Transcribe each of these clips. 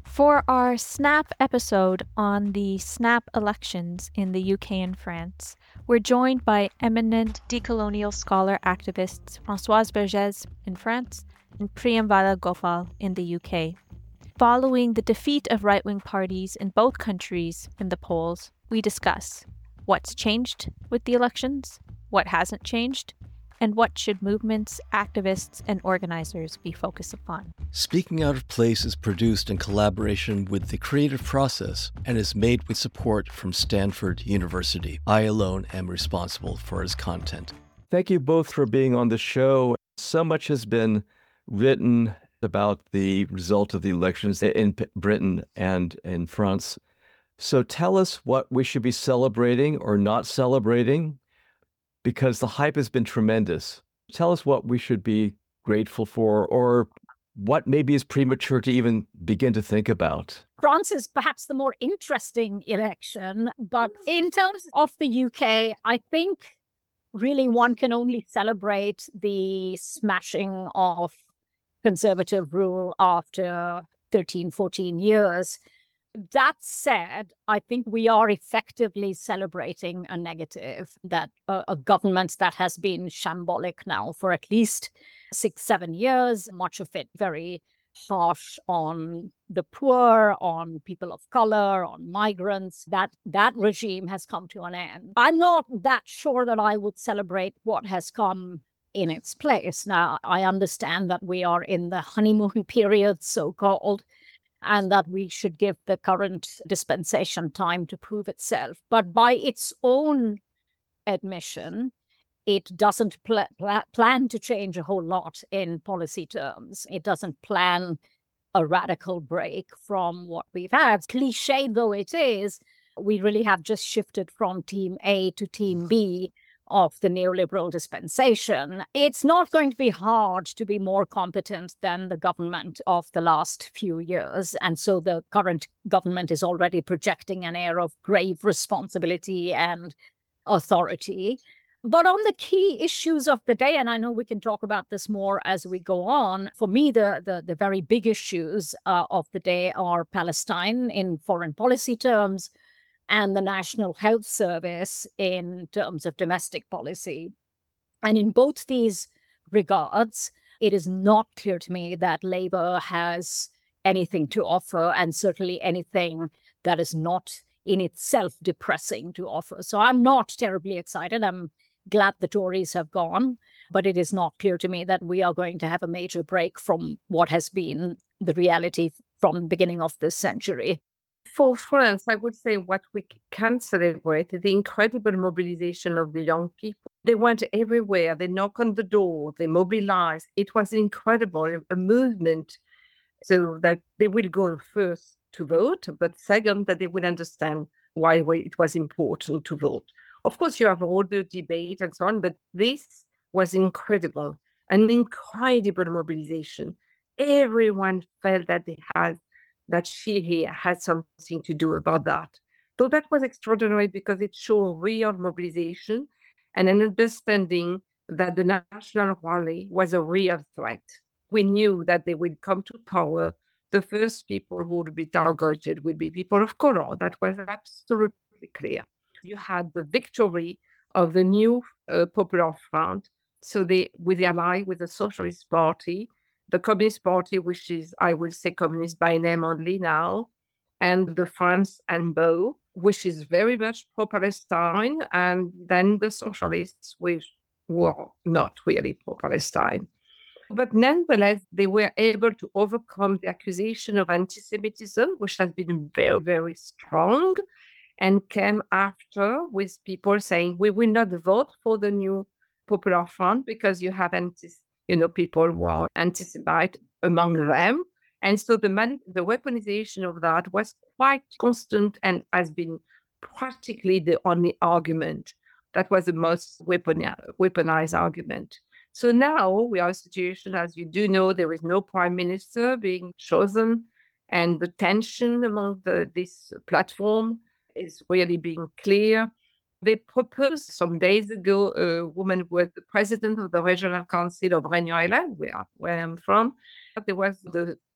For our SNAP episode on the SNAP elections in the UK and France, we're joined by eminent decolonial scholar activists Françoise Bergès in France and Priyamvada Gopal in the UK. Following the defeat of right wing parties in both countries in the polls, we discuss what's changed with the elections, what hasn't changed, and what should movements, activists, and organizers be focused upon. Speaking Out of Place is produced in collaboration with The Creative Process and is made with support from Stanford University. I alone am responsible for its content. Thank you both for being on the show. So much has been written about the result of the elections in Britain and in France. So tell us what we should be celebrating or not celebrating, because the hype has been tremendous. Tell us what we should be grateful for, or what maybe is premature to even begin to think about. France is perhaps the more interesting election, but in terms of the UK, I think really one can only celebrate the smashing of conservative rule after 13, 14 years. That said, I think we are effectively celebrating a negative, that a government that has been shambolic now for at least 6, 7 years, much of it very harsh on the poor, on people of color, on migrants, that regime has come to an end. I'm not that sure that I would celebrate what has come in its place. Now, I understand that we are in the honeymoon period, so-called, and that we should give the current dispensation time to prove itself. But by its own admission, it doesn't plan to change a whole lot in policy terms. It doesn't plan a radical break from what we've had. Cliché though it is, we really have just shifted from team A to team B of the neoliberal dispensation. It's not going to be hard to be more competent than the government of the last few years. And so the current government is already projecting an air of grave responsibility and authority. But on the key issues of the day, and I know we can talk about this more as we go on, for me, the very big issues of the day are Palestine in foreign policy terms, and the National Health Service in terms of domestic policy. And in both these regards, it is not clear to me that Labour has anything to offer, and certainly anything that is not in itself depressing to offer. So I'm not terribly excited. I'm glad the Tories have gone, but it is not clear to me that we are going to have a major break from what has been the reality from the beginning of this century. For France, I would say what we can celebrate is the incredible mobilization of the young people. They went everywhere. They knocked on the door. They mobilized. It was incredible, a movement, so that they will go first to vote, but second, that they will understand why it was important to vote. Of course, you have all the debate and so on, but this was incredible, an incredible mobilization. Everyone felt that she had something to do about that. So that was extraordinary because it showed real mobilization and an understanding that the National Rally was a real threat. We knew that they would come to power. The first people who would be targeted would be people of color. That was absolutely clear. You had the victory of the new Popular Front. So they ally with the Socialist Party, the Communist Party, which is, I will say, communist by name only now, and the France NBO, which is very much pro-Palestine, and then the Socialists, which were not really pro-Palestine. But nonetheless, they were able to overcome the accusation of anti-Semitism, which has been very, very strong, and came after with people saying, we will not vote for the new Popular Front because you have people who are anti-Semite among them. And so the weaponization of that was quite constant and has been practically the only argument. That was the most weaponized argument. So now we are in a situation, as you do know, there is no prime minister being chosen, and the tension among this platform is really being clear. They proposed some days ago a woman who was the president of the Regional Council of Réunion Island, where I'm from. There was the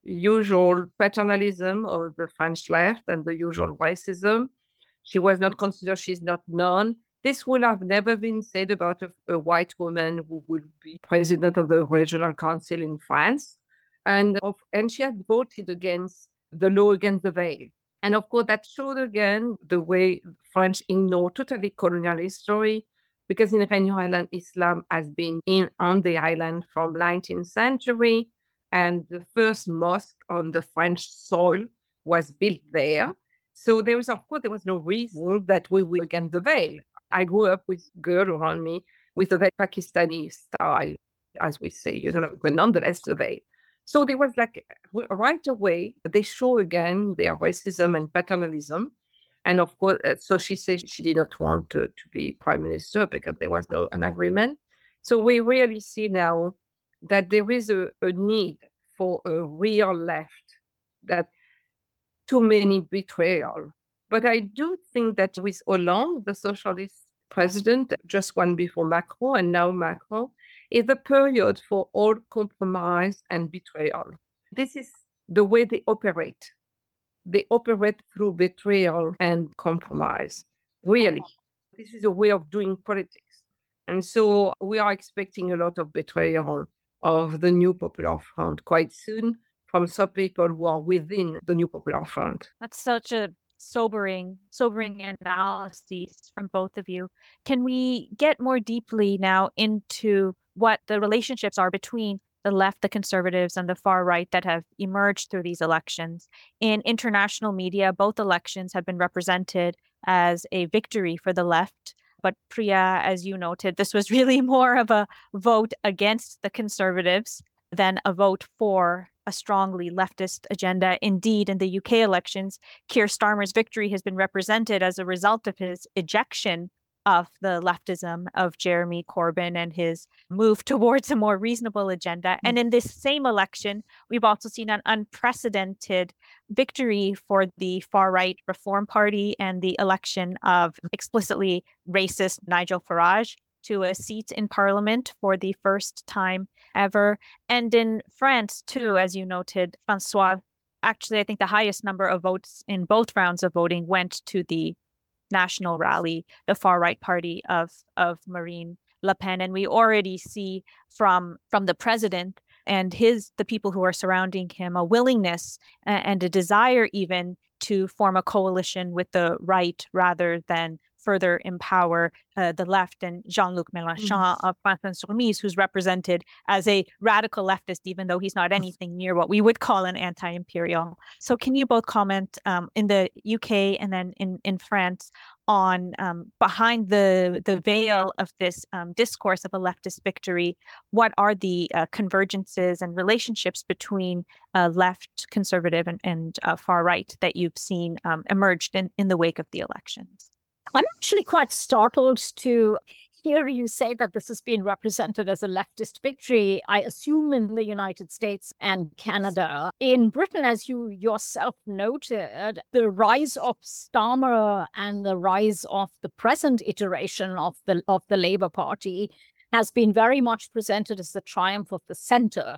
usual paternalism of the French left and the usual racism. She was not considered, she's not known. This would have never been said about a white woman who would be president of the regional council in France. And she had voted against the law against the veil. And of course, that showed again the way French ignore totally colonial history, because in Réunion Island, Islam has been on the island from 19th century, and the first mosque on the French soil was built there. So there was no reason that we were against the veil. I grew up with girls around me with a very Pakistani style, as we say, but nonetheless the veil. So there was right away, they show again their racism and paternalism. And of course, so she said she did not want to be prime minister because there was an agreement. So we really see now that there is a need for a real left, that too many betrayal. But I do think that with Hollande, the socialist president, just one before Macron and now Macron, is a period for all compromise and betrayal. This is the way they operate. They operate through betrayal and compromise. Really, this is a way of doing politics. And so we are expecting a lot of betrayal of the New Popular Front quite soon from some people who are within the New Popular Front. That's such a sobering analysis from both of you. Can we get more deeply now into what the relationships are between the left, the conservatives, and the far right that have emerged through these elections? In international media, both elections have been represented as a victory for the left. But Priya, as you noted, this was really more of a vote against the conservatives than a vote for a strongly leftist agenda. Indeed, in the UK elections, Keir Starmer's victory has been represented as a result of his ejection of the leftism of Jeremy Corbyn and his move towards a more reasonable agenda. And in this same election, we've also seen an unprecedented victory for the far-right Reform Party and the election of explicitly racist Nigel Farage to a seat in Parliament for the first time ever. And in France, too, as you noted, Francois, actually, I think the highest number of votes in both rounds of voting went to the National Rally, the far-right party of Marine Le Pen. And we already see from the president and the people who are surrounding him a willingness and a desire even to form a coalition with the right rather than further empower the left. And Jean-Luc Mélenchon of France Insoumise, who's represented as a radical leftist, even though he's not anything near what we would call an anti-imperial. So can you both comment in the UK and then in France on behind the veil of this discourse of a leftist victory, what are the convergences and relationships between left, conservative, and far right that you've seen emerged in the wake of the elections? I'm actually quite startled to hear you say that this has been represented as a leftist victory. I assume in the United States and Canada. In Britain, as you yourself noted, the rise of Starmer and the rise of the present iteration of the Labour Party has been very much presented as the triumph of the centre.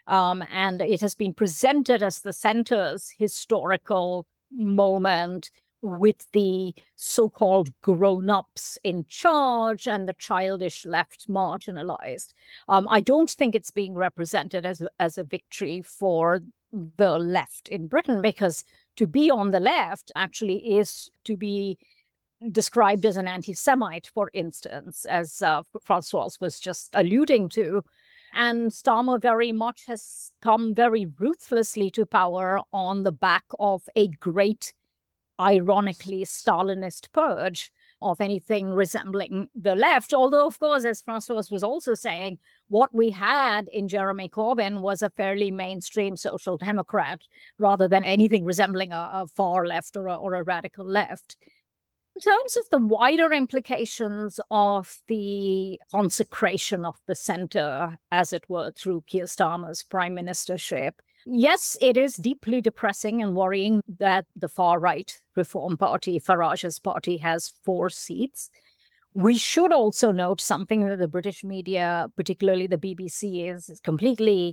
And it has been presented as the centre's historical moment, with the so-called grown-ups in charge and the childish left marginalized. I don't think it's being represented as a victory for the left in Britain, because to be on the left actually is to be described as an anti-Semite, for instance, as Francois was just alluding to. And Starmer very much has come very ruthlessly to power on the back of a great, ironically, Stalinist purge of anything resembling the left. Although, of course, as Francois was also saying, what we had in Jeremy Corbyn was a fairly mainstream social democrat rather than anything resembling a far left or a radical left. In terms of the wider implications of the consecration of the centre, as it were, through Keir Starmer's prime ministership, yes, it is deeply depressing and worrying that the far-right Reform Party, Farage's party, has 4 seats. We should also note something that the British media, particularly the BBC, is completely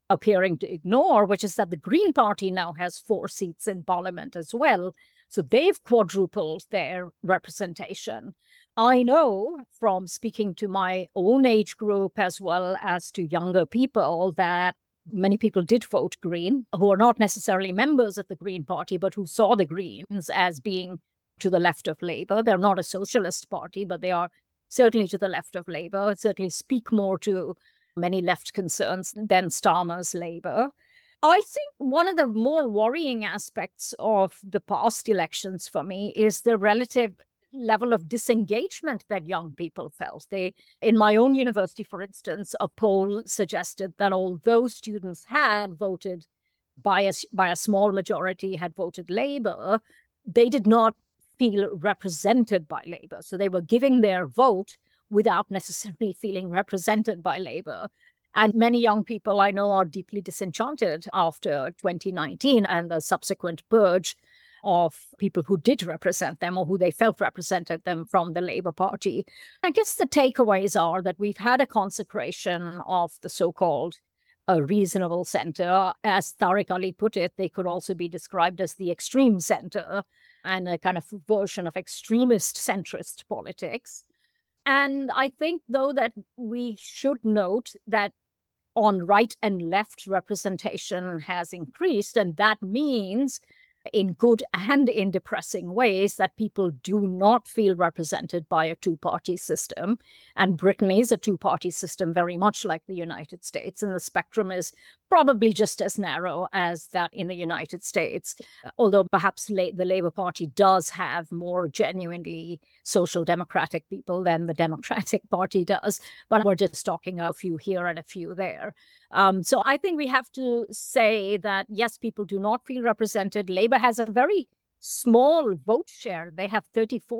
appearing to ignore, which is that the Green Party now has 4 seats in parliament as well. So they've quadrupled their representation. I know from speaking to my own age group as well as to younger people that many people did vote Green, who are not necessarily members of the Green Party, but who saw the Greens as being to the left of Labour. They're not a socialist party, but they are certainly to the left of Labour, certainly speak more to many left concerns than Starmer's Labour. I think one of the more worrying aspects of the past elections for me is the relative level of disengagement that young people felt. In my own university, for instance, a poll suggested that although students had voted by a small majority, had voted Labour, they did not feel represented by Labour. So they were giving their vote without necessarily feeling represented by Labour. And many young people I know are deeply disenchanted after 2019 and the subsequent purge of people who did represent them or who they felt represented them from the Labour Party. I guess the takeaways are that we've had a consecration of the so-called reasonable centre. As Tariq Ali put it, they could also be described as the extreme centre and a kind of version of extremist centrist politics. And I think, though, that we should note that on right and left representation has increased, and that means in good and in depressing ways that people do not feel represented by a two-party system. And Britain is a two-party system, very much like the United States, and the spectrum is probably just as narrow as that in the United States, although perhaps the Labour Party does have more genuinely social democratic people than the Democratic Party does, but we're just talking a few here and a few there. So I think we have to say that, yes, people do not feel represented. Labour has a very small vote share. They have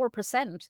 34%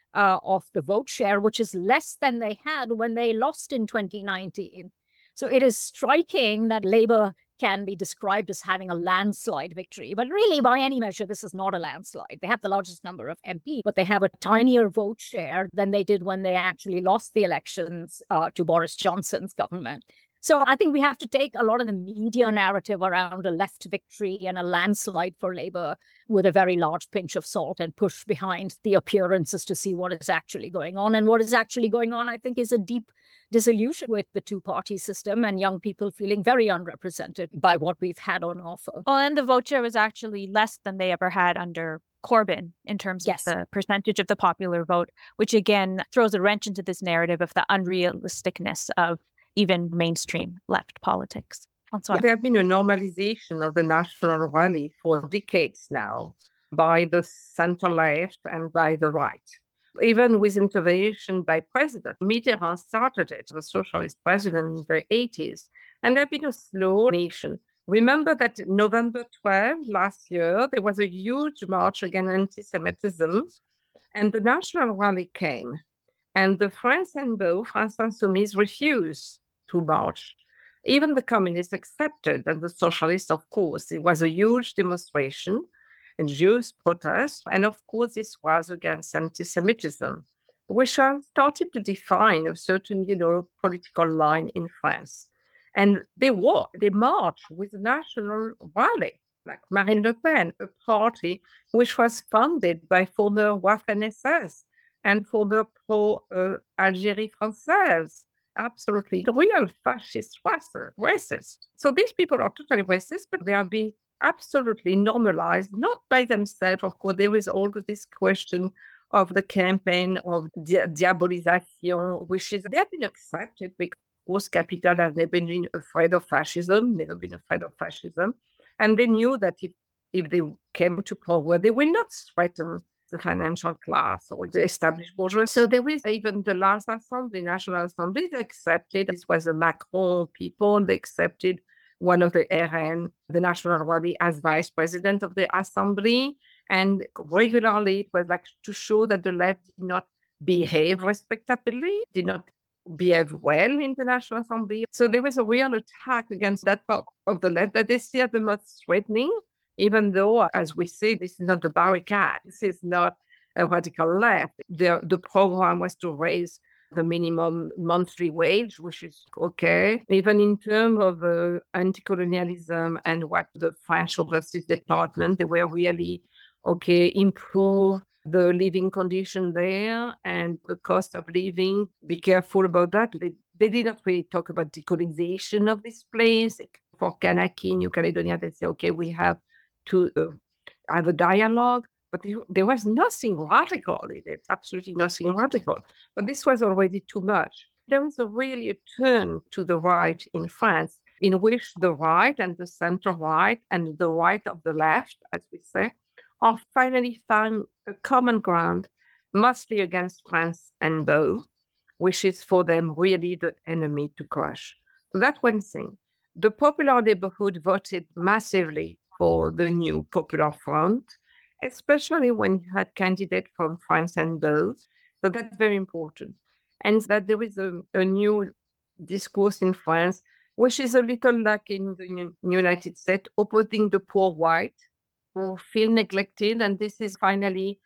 of the vote share, which is less than they had when they lost in 2019. So it is striking that Labour can be described as having a landslide victory. But really, by any measure, this is not a landslide. They have the largest number of MPs, but they have a tinier vote share than they did when they actually lost the elections to Boris Johnson's government. So I think we have to take a lot of the media narrative around a left victory and a landslide for Labour with a very large pinch of salt and push behind the appearances to see what is actually going on. And what is actually going on, I think, is a deep disillusion with the two-party system and young people feeling very unrepresented by what we've had on offer. Well, and the vote share was actually less than they ever had under Corbyn in terms of the percentage of the popular vote, which again throws a wrench into this narrative of the unrealisticness of even mainstream left politics. There have been a normalization of the National Rally for decades now by the center-left and by the right. Even with intervention by President Mitterrand started it, the socialist president in the 80s, and there have been a slow nation. Remember that November 12 last year, there was a huge march against anti-Semitism, and the National Rally came. And the France Insoumise refused to march. Even the communists accepted, and the socialists, of course. It was a huge demonstration and Jewish protest. And of course, this was against anti-Semitism, which has started to define a certain, political line in France. And they marched with the National Rally, like Marine Le Pen, a party which was funded by former Waffen-SS and former pro-Algérie Française. Absolutely real fascist, racist. So these people are totally racist, but they are being absolutely normalized, not by themselves. Of course, there is always this question of the campaign of diabolization, which is, they have been accepted because capital has never been afraid of fascism, and they knew that if they came to power, they will not threaten the financial class or the established bourgeoisie. So there is even the last assembly, National Assembly, they accepted, this was the Macron people, they accepted one of the RN, the National Rally, as vice president of the assembly. And regularly it was like to show that the left did not behave respectably, did not behave well in the National Assembly. So there was a real attack against that part of the left that they see as the most threatening, even though, as we say, this is not the barricade. This is not a radical left. The program was to raise the minimum monthly wage, which is okay. Even in terms of anti-colonialism and what the French Overseas Department, they were really okay, improve the living condition there and the cost of living. Be careful about that. They did not really talk about decolonization of this place. For Kanaki, New Caledonia, they say, okay, we have to have a dialogue, but there was nothing radical in it, absolutely nothing radical. But this was already too much. There was really a turn to the right in France, in which the right and the center right and the right of the left, as we say, are finally found a common ground, mostly against France and both, which is for them really the enemy to crush. So that's one thing. The Popular Neighborhood voted massively for the new Popular Front, especially when you had candidates from France and both. So that's very important. And that there is a new discourse in France, which is a little like in the United States, opposing the poor white who feel neglected. And this is finally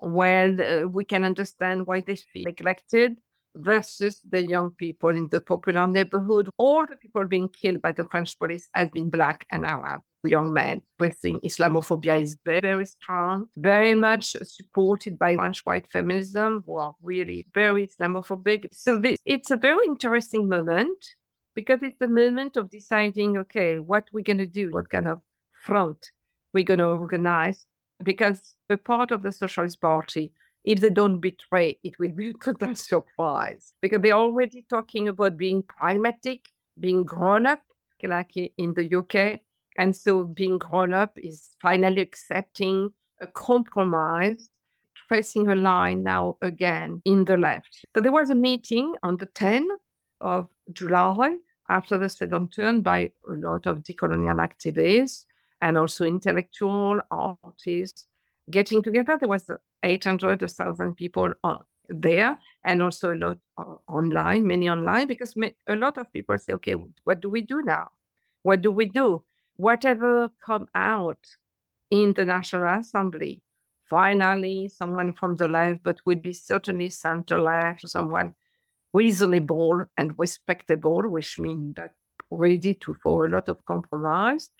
where we can understand why they feel neglected versus the young people in the Popular Neighborhood. All the people being killed by the French police have been Black and Arab young men. We think Islamophobia is very, very strong, very much supported by French white feminism, who are really very Islamophobic. So it's a very interesting moment because it's the moment of deciding, okay, what we're going to do, what kind of front we're going to organize, because a part of the Socialist Party, if they don't betray, it will be a total surprise because they're already talking about being pragmatic, being grown up, like in the UK. And so being grown up is finally accepting a compromise, tracing a line now again in the left. So there was a meeting on the 10th of July after the second turn by a lot of decolonial activists and also intellectual artists getting together. There was 800, 1,000 people there, and also a lot online, many online, because a lot of people say, okay, what do we do now? What do we do? Whatever come out in the National Assembly, finally, someone from the left, but would be certainly center-left, someone reasonable and respectable, which means that ready for a lot of compromise,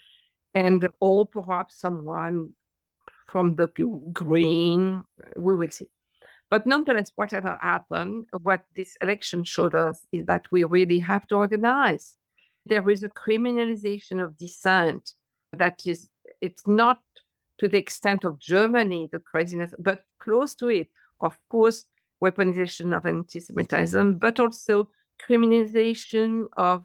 or perhaps someone from the Green, we will see. But nonetheless, whatever happened, what this election showed us is that we really have to organize. There is a criminalization of dissent that is, it's not to the extent of Germany, the craziness, but close to it. Of course, weaponization of anti-Semitism, but also criminalization of,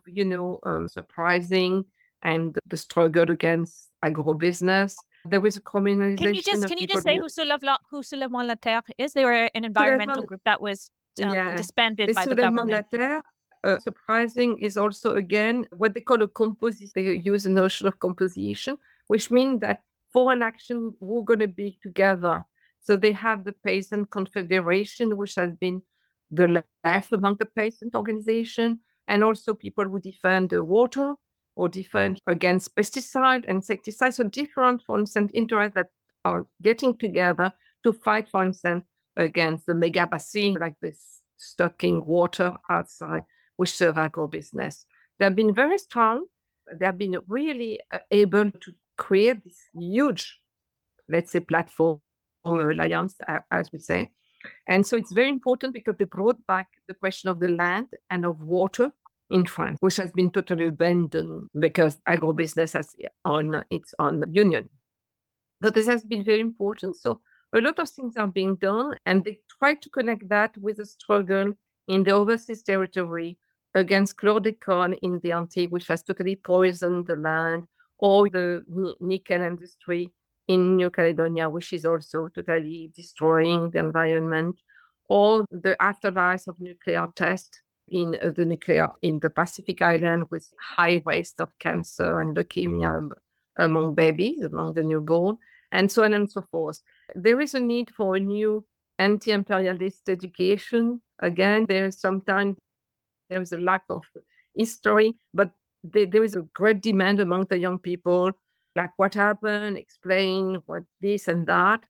surprising and the struggle against agribusiness. There was a criminalization. Can you just say who Soulèvement la Terre is? They were an environmental group that was disbanded by the government. Surprising is also, again, what they call a composition. They use a notion of composition, which means that for an action, we're going to be together. So they have the Peasant Confederation, which has been the left among the peasant organization, and also people who defend the water or defend against pesticide and insecticide. So different, for instance, interests that are getting together to fight, for instance, against the mega basin, like this stocking water outside, which serve agribusiness. They have been very strong. They have been really able to create this huge, let's say, platform or alliance, as we say. And so it's very important because they brought back the question of the land and of water in France, which has been totally abandoned because agribusiness has on its own union. But this has been very important. So a lot of things are being done, and they try to connect that with the struggle in the overseas territory against chlordecone in the Antilles, which has totally poisoned the land, or the nickel industry in New Caledonia, which is also totally destroying the environment, or the afterlife of nuclear tests in the Pacific Island with high rates of cancer and leukemia among babies, among the newborn, and so on and so forth. There is a need for a new anti-imperialist education. Again, sometimes there is a lack of history, but there is a great demand among the young people, like what happened, explain what this and that.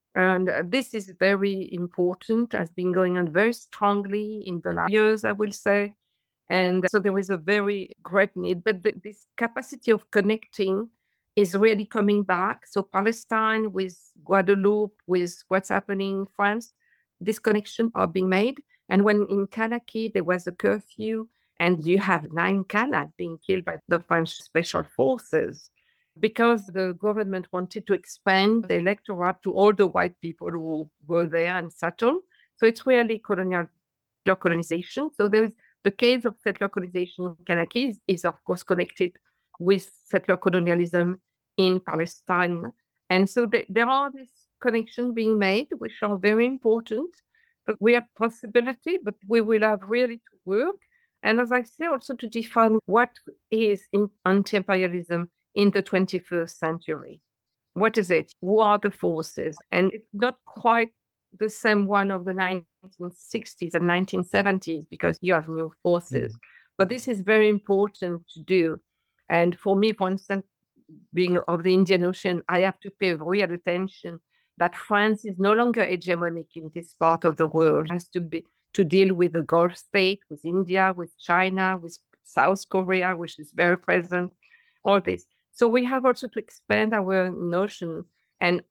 And this is very important, has been going on very strongly in the last years, I will say. And so there is a very great need, but this capacity of connecting is really coming back. So Palestine with Guadeloupe, with what's happening in France, these connections are being made. And when in Kanaki there was a curfew, and you have 9 Kanak being killed by the French special forces, because the government wanted to expand the electorate to all the white people who were there and settled. So it's really colonization. So there is the case of settler colonization in Kanaki is of course connected with settler colonialism in Palestine. And so there are these connections being made, which are very important. But we have possibility, but we will have really to work. And as I say, also to define what is anti-imperialism in the 21st century. What is it? Who are the forces? And it's not quite the same one of the 1960s and 1970s, because you have new forces. But this is very important to do. And for me, for instance, being of the Indian Ocean, I have to pay real attention that France is no longer hegemonic in this part of the world. It has to deal with the Gulf state, with India, with China, with South Korea, which is very present, all this. So we have also to expand our notion and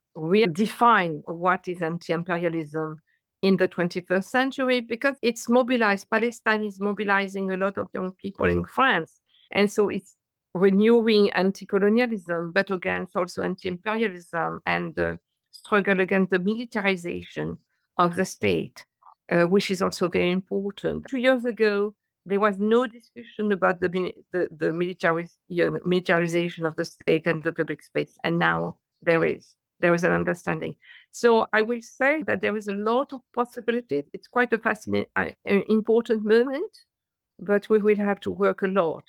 redefine what is anti-imperialism in the 21st century, because it's mobilized. Palestine is mobilizing a lot of young people in France. And so it's renewing anti-colonialism, but against also anti-imperialism and the struggle against the militarization of the state, which is also very important. 2 years ago, there was no discussion about the militarization of the state and the public space, and now there is an understanding. So I will say that there is a lot of possibilities. It's quite a fascinating, important moment, but we will have to work a lot.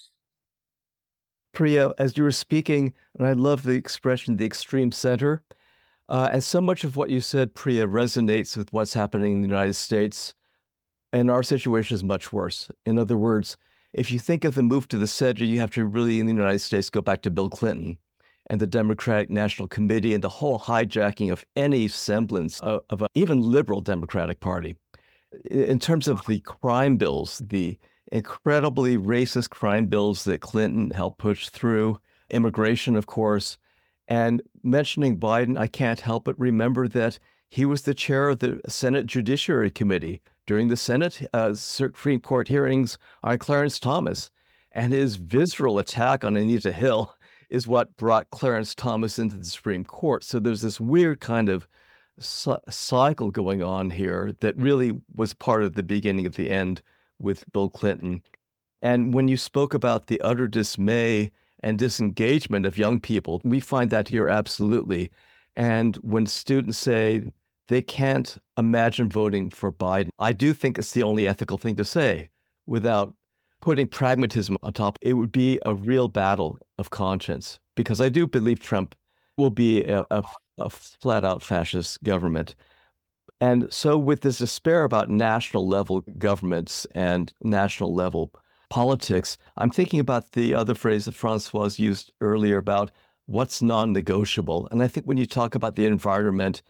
Priya, as you were speaking, and I love the expression, the extreme center, and so much of what you said, Priya, resonates with what's happening in the United States. And our situation is much worse. In other words, if you think of the move to the center, you have to really, in the United States, go back to Bill Clinton and the Democratic National Committee and the whole hijacking of any semblance of an even liberal Democratic Party. In terms of the crime bills, the incredibly racist crime bills that Clinton helped push through, immigration, of course, and mentioning Biden, I can't help but remember that he was the chair of the Senate Judiciary Committee during the Senate Supreme Court hearings on Clarence Thomas. And his visceral attack on Anita Hill is what brought Clarence Thomas into the Supreme Court. So there's this weird kind of cycle going on here that really was part of the beginning of the end with Bill Clinton. And when you spoke about the utter dismay and disengagement of young people, we find that here absolutely. And when students say they can't imagine voting for Biden, I do think it's the only ethical thing to say without putting pragmatism on top. It would be a real battle of conscience, because I do believe Trump will be a flat-out fascist government. And so with this despair about national level governments and national level politics, I'm thinking about the other phrase that Françoise used earlier about what's non-negotiable. And I think when you talk about the environment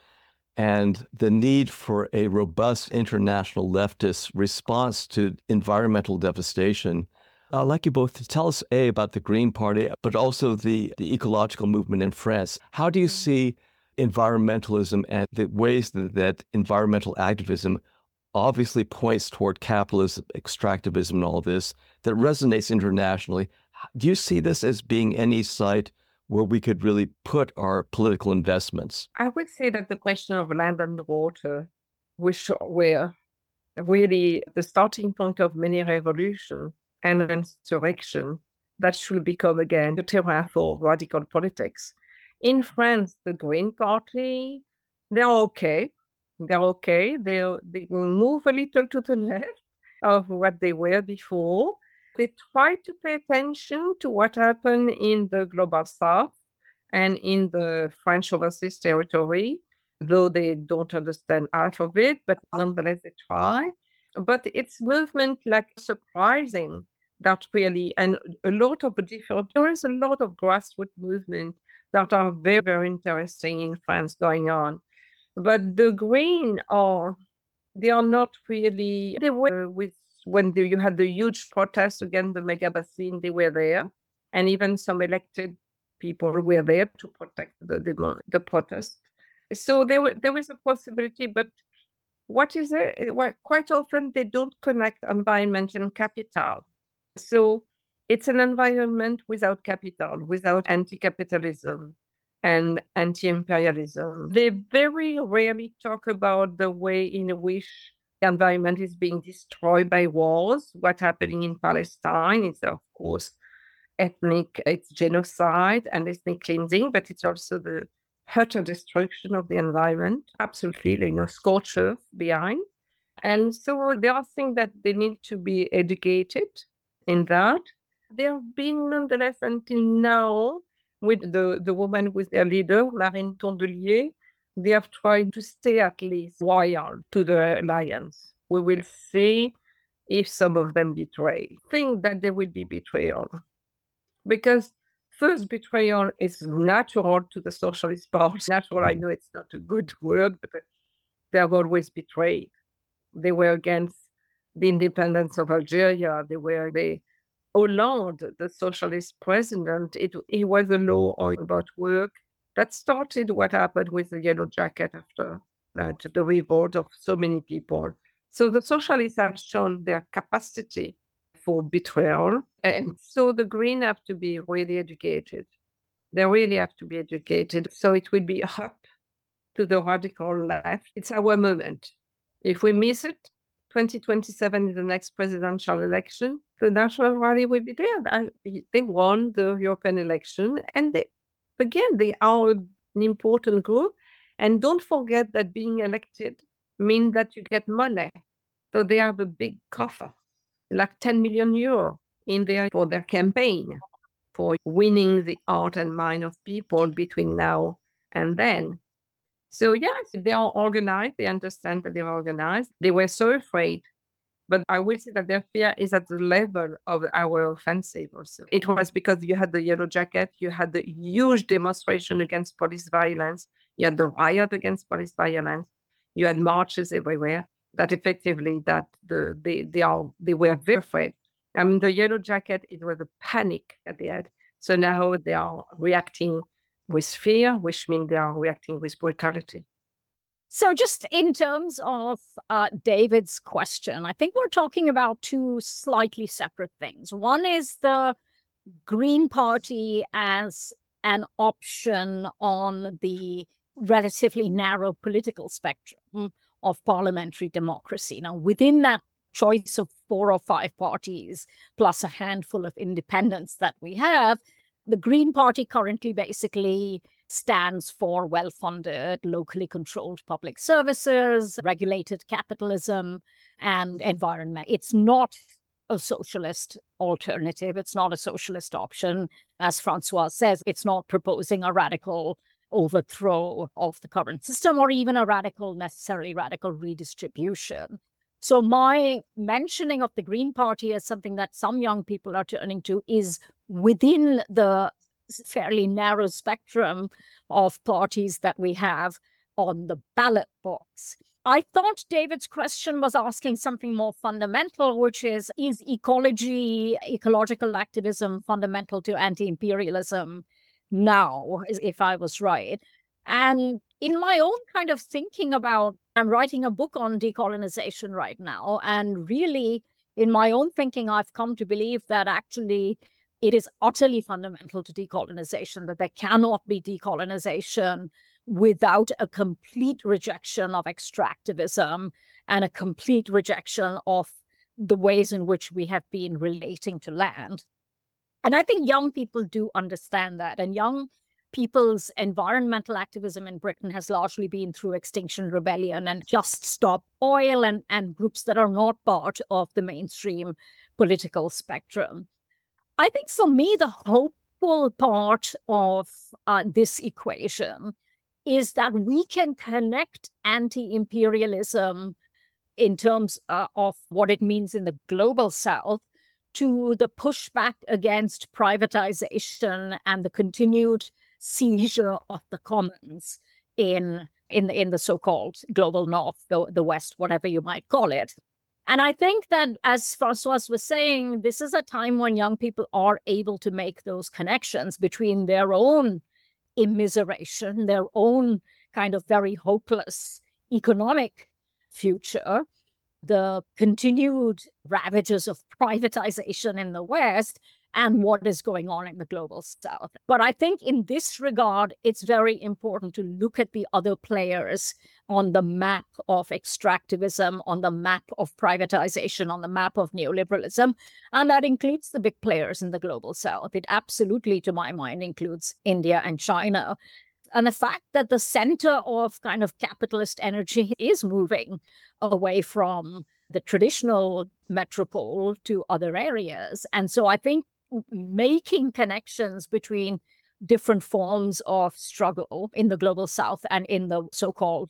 and the need for a robust international leftist response to environmental devastation, I'd like you both to tell us, A, about the Green Party, but also the ecological movement in France. How do you see environmentalism and the ways that environmental activism obviously points toward capitalism, extractivism, and all this that resonates internationally? Do you see this as being any site where we could really put our political investments? I would say that the question of land and water, which were really the starting point of many revolutions and insurrection, that should become again the terrain for radical politics. In France, the Green Party, they're okay. They're okay. They move a little to the left of what they were before. They try to pay attention to what happened in the global south and in the French overseas territory, though they don't understand half of it, but nonetheless they try. But it's movement like surprising that really, and a lot of there is a lot of grassroots movement that are very, very interesting in France going on. But the Green they are not really, they were when you had the huge protest against the mega basin, they were there. And even some elected people were there to protect the protest. So there was a possibility, but what is it? Well, quite often they don't connect environment and capital. So it's an environment without capital, without anti-capitalism and anti-imperialism. They very rarely talk about the way in which the environment is being destroyed by wars. What's happening in Palestine is, of course, it's genocide and ethnic cleansing, but it's also the utter destruction of the environment. Absolutely, scorched earth behind. And so there are things that they need to be educated in that. They have been, nonetheless, until now, with the woman with their leader, Marine Tondelier, they have tried to stay at least loyal to the alliance. We will see if some of them betray. I think that there will be betrayal. Because first, betrayal is natural to the socialist party. Natural, I know it's not a good word, but they have always betrayed. They were against the independence of Algeria. Hollande, the socialist president, he was a law about work that started what happened with the Yellow Jacket after that, the revolt of so many people. So the socialists have shown their capacity for betrayal. And so the Green have to be really educated. They really have to be educated. So it will be up to the radical left. It's our moment. If we miss it, 2027 is the next presidential election, the National Rally will be there. They won the European election. And they are an important group. And don't forget that being elected means that you get money. So they have a big coffer, like 10 million euro in there for their campaign, for winning the heart and mind of people between now and then. So yes, they are organized. They understand that they are organized. They were so afraid, but I will say that their fear is at the level of our offensive also. It was because you had the Yellow Jacket, you had the huge demonstration against police violence, you had the riot against police violence, you had marches everywhere, that effectively they were very afraid. I mean, the Yellow Jacket, it was a panic that they had. So now they are reacting with fear, which means they are reacting with brutality. So just in terms of David's question, I think we're talking about two slightly separate things. One is the Green Party as an option on the relatively narrow political spectrum of parliamentary democracy. Now, within that choice of 4 or 5 parties, plus a handful of independents that we have, the Green Party currently basically stands for well-funded, locally controlled public services, regulated capitalism, and environment. It's not a socialist alternative. It's not a socialist option. As Francois says, it's not proposing a radical overthrow of the current system or even a necessarily radical redistribution. So my mentioning of the Green Party as something that some young people are turning to is within the fairly narrow spectrum of parties that we have on the ballot box. I thought David's question was asking something more fundamental, which is ecological activism fundamental to anti-imperialism now, if I was right? And in my own kind of thinking about, I'm writing a book on decolonization right now, and really in my own thinking, I've come to believe that actually it is utterly fundamental to decolonization, that there cannot be decolonization without a complete rejection of extractivism and a complete rejection of the ways in which we have been relating to land. And I think young people do understand that. And young people's environmental activism in Britain has largely been through Extinction Rebellion and Just Stop Oil and groups that are not part of the mainstream political spectrum. I think for me, the hopeful part of this equation is that we can connect anti-imperialism in terms of what it means in the global south to the pushback against privatization and the continued seizure of the commons in in the so-called global north, the West, whatever you might call it. And I think that, as Françoise was saying, this is a time when young people are able to make those connections between their own immiseration, their own kind of very hopeless economic future, the continued ravages of privatization in the West, and what is going on in the global South. But I think in this regard, it's very important to look at the other players on the map of extractivism, on the map of privatization, on the map of neoliberalism. And that includes the big players in the global South. It absolutely, to my mind, includes India and China. And the fact that the center of kind of capitalist energy is moving away from the traditional metropole to other areas. And so I think making connections between different forms of struggle in the global South and in the so-called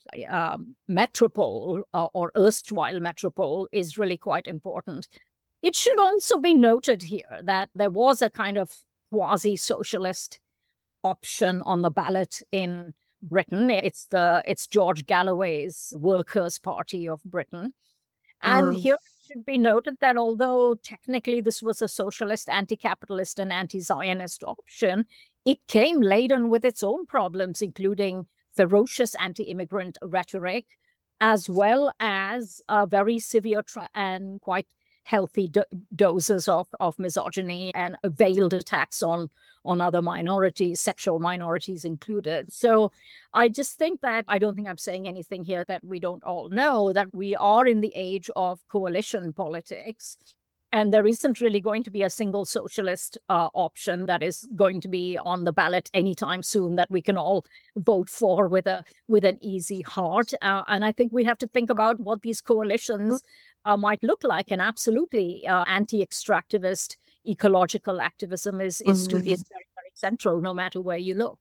metropole or erstwhile metropole is really quite important. It should also be noted here that there was a kind of quasi-socialist option on the ballot in Britain. It's George Galloway's Workers' Party of Britain. And here it should be noted that although technically this was a socialist, anti-capitalist, and anti-Zionist option, it came laden with its own problems, including ferocious anti-immigrant rhetoric, as well as very severe and quite healthy doses of misogyny and veiled attacks on other minorities, sexual minorities included. So I just think that I don't think I'm saying anything here that we don't all know, that we are in the age of coalition politics. And there isn't really going to be a single socialist option that is going to be on the ballot anytime soon that we can all vote for with an easy heart. And I think we have to think about what these coalitions might look like. And absolutely, anti-extractivist ecological activism is very, very central, no matter where you look.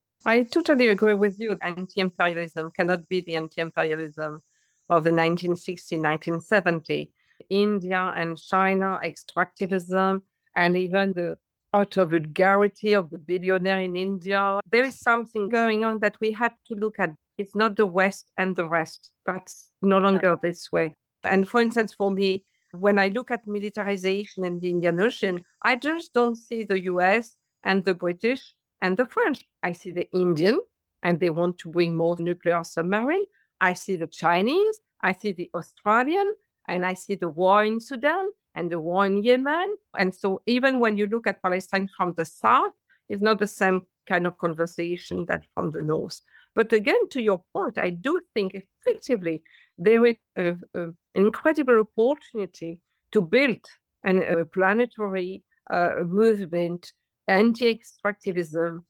I totally agree with you. Anti-imperialism cannot be the anti-imperialism of the 1960, 1970. India and China, extractivism, and even the utter vulgarity of the billionaire in India. There is something going on that we have to look at. It's not the West and the rest. That's no longer this way. And for instance, for me, when I look at militarization in the Indian Ocean, I just don't see the US and the British and the French. I see the Indian, and they want to bring more nuclear submarine. I see the Chinese, I see the Australian, and I see the war in Sudan and the war in Yemen. And so even when you look at Palestine from the south, it's not the same kind of conversation that from the north. But again, to your point, I do think effectively there is an incredible opportunity to build a planetary movement, anti-extractivism,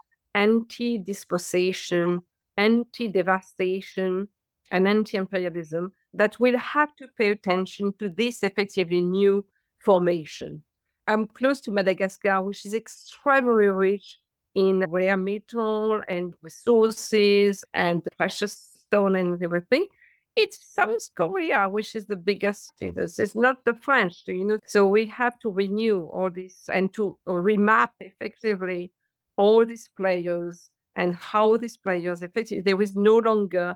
anti-dispossession, anti-devastation, and anti-imperialism that will have to pay attention to this effectively new formation. I'm close to Madagascar, which is extremely rich in rare metal and resources and precious stone and everything. It's South Korea, which is the biggest. It's not the French, So we have to renew all this and to remap effectively all these players and how these players effectively, there is no longer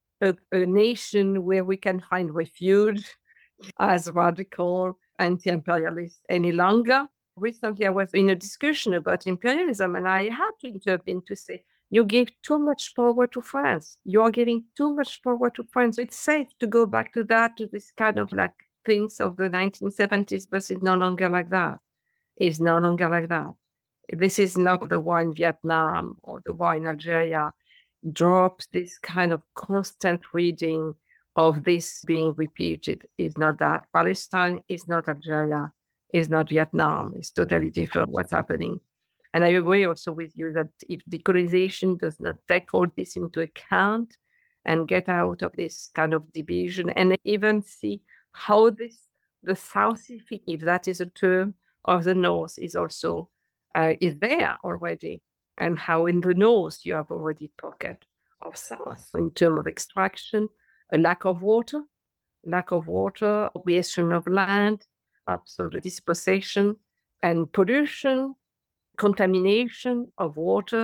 a nation where we can find refuge as radical anti-imperialists any longer. Recently, I was in a discussion about imperialism, and I had to intervene to say, you give too much power to France. You are giving too much power to France. It's safe to go back to that, to this kind of like things of the 1970s, but it's no longer like that. It's no longer like that. This is not the war in Vietnam or the war in Algeria. Drops this kind of constant reading of this being repeated. It's not that. Palestine is not Algeria, is not Vietnam. It's totally different what's happening. And I agree also with you that if decolonization does not take all this into account and get out of this kind of division and even see how the South-ific, if that is a term, of the North is also is there already. And how in the north you have already pocket of south in terms of extraction, a lack of water, creation of land, absolute dispossession and pollution, contamination of water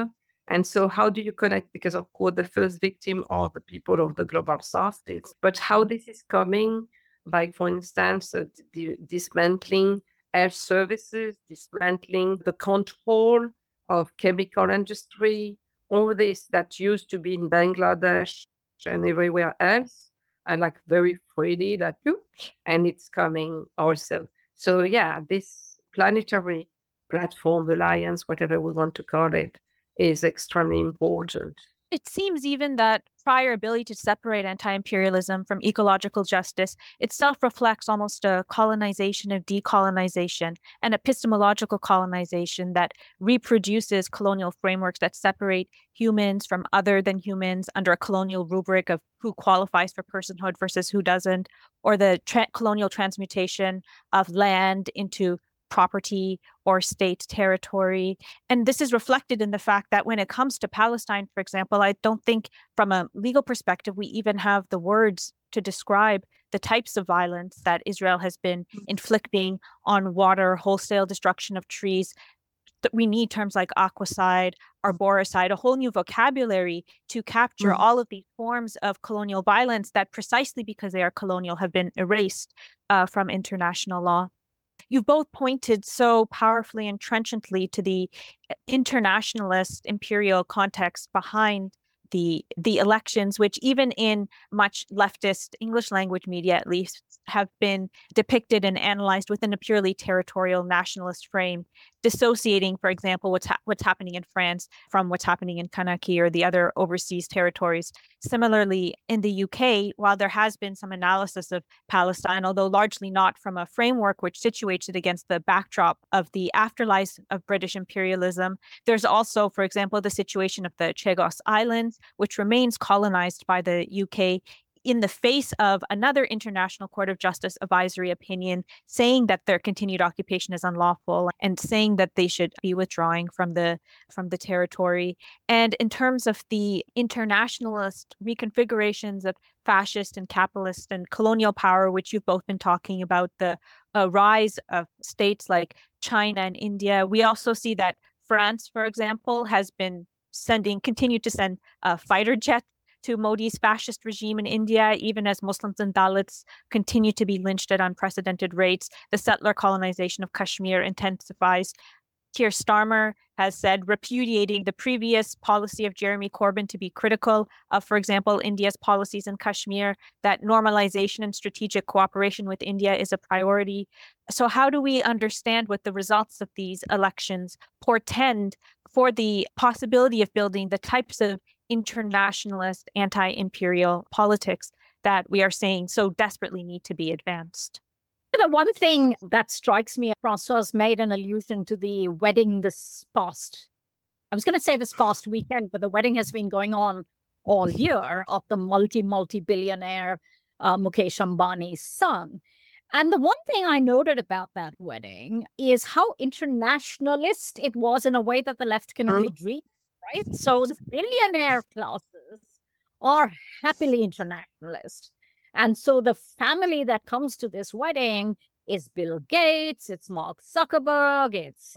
And so how do you connect? Because of course, the first victim are the people of the global south states, but how this is coming, like for instance, the dismantling health services, dismantling the control of chemical industry, all this that used to be in Bangladesh and everywhere else, and like very freely that and it's coming also. So yeah, this planetary platform, alliance, whatever we want to call it, is extremely important. It seems even that prior ability to separate anti-imperialism from ecological justice itself reflects almost a colonization of decolonization, an epistemological colonization that reproduces colonial frameworks that separate humans from other than humans under a colonial rubric of who qualifies for personhood versus who doesn't, or the colonial transmutation of land into property or state territory. And this is reflected in the fact that when it comes to Palestine, for example, I don't think from a legal perspective, we even have the words to describe the types of violence that Israel has been inflicting on water, wholesale destruction of trees. We need terms like aquicide, arboricide, a whole new vocabulary to capture all of these forms of colonial violence that precisely because they are colonial have been erased from international law. You've both pointed so powerfully and trenchantly to the internationalist imperial context behind the elections, which even in much leftist English language media, at least, have been depicted and analyzed within a purely territorial nationalist frame, dissociating, for example, what's happening in France from what's happening in Kanaki or the other overseas territories. Similarly, in the UK, while there has been some analysis of Palestine, although largely not from a framework which situates it against the backdrop of the afterlife of British imperialism, there's also, for example, the situation of the Chagos Islands, which remains colonized by the UK in the face of another International Court of Justice advisory opinion saying that their continued occupation is unlawful and saying that they should be withdrawing from the territory. And in terms of the internationalist reconfigurations of fascist and capitalist and colonial power, which you've both been talking about, the rise of states like China and India, we also see that France, for example, has been continued to send fighter jets to Modi's fascist regime in India, even as Muslims and Dalits continue to be lynched at unprecedented rates. The settler colonization of Kashmir intensifies. Keir Starmer has said, repudiating the previous policy of Jeremy Corbyn to be critical of, for example, India's policies in Kashmir, that normalization and strategic cooperation with India is a priority. So how do we understand what the results of these elections portend for the possibility of building the types of internationalist anti-imperial politics that we are saying so desperately need to be advanced? The one thing that strikes me, Francoise made an allusion to the wedding this past weekend, but the wedding has been going on all year of the multi-billionaire Mukesh Ambani's son. And the one thing I noted about that wedding is how internationalist it was in a way that the left can only dream, right? So the billionaire classes are happily internationalist. And so the family that comes to this wedding is Bill Gates, it's Mark Zuckerberg,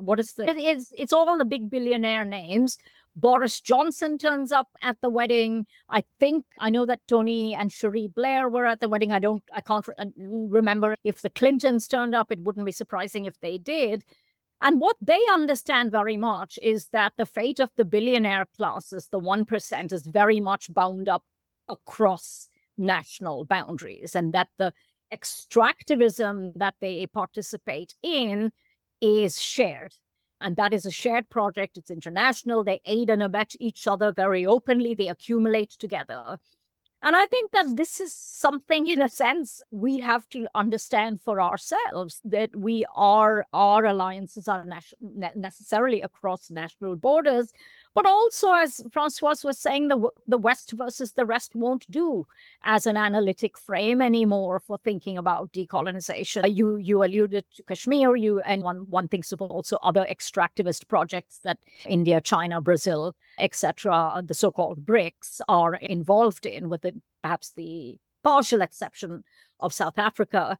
it's all the big billionaire names. Boris Johnson turns up at the wedding. I know that Tony and Cherie Blair were at the wedding. I can't remember if the Clintons turned up. It wouldn't be surprising if they did. And what they understand very much is that the fate of the billionaire classes, the 1%, is very much bound up across national boundaries, and that the extractivism that they participate in is shared. And that is a shared project. It's international. They aid and abet each other very openly. They accumulate together. And I think that this is something, in a sense, we have to understand for ourselves, that our alliances are necessarily across national borders. But also, as Francoise was saying, the West versus the rest won't do as an analytic frame anymore for thinking about decolonization. You alluded to Kashmir, and one thinks of also other extractivist projects that India, China, Brazil, etc., the so-called BRICS, are involved in, with perhaps the partial exception of South Africa.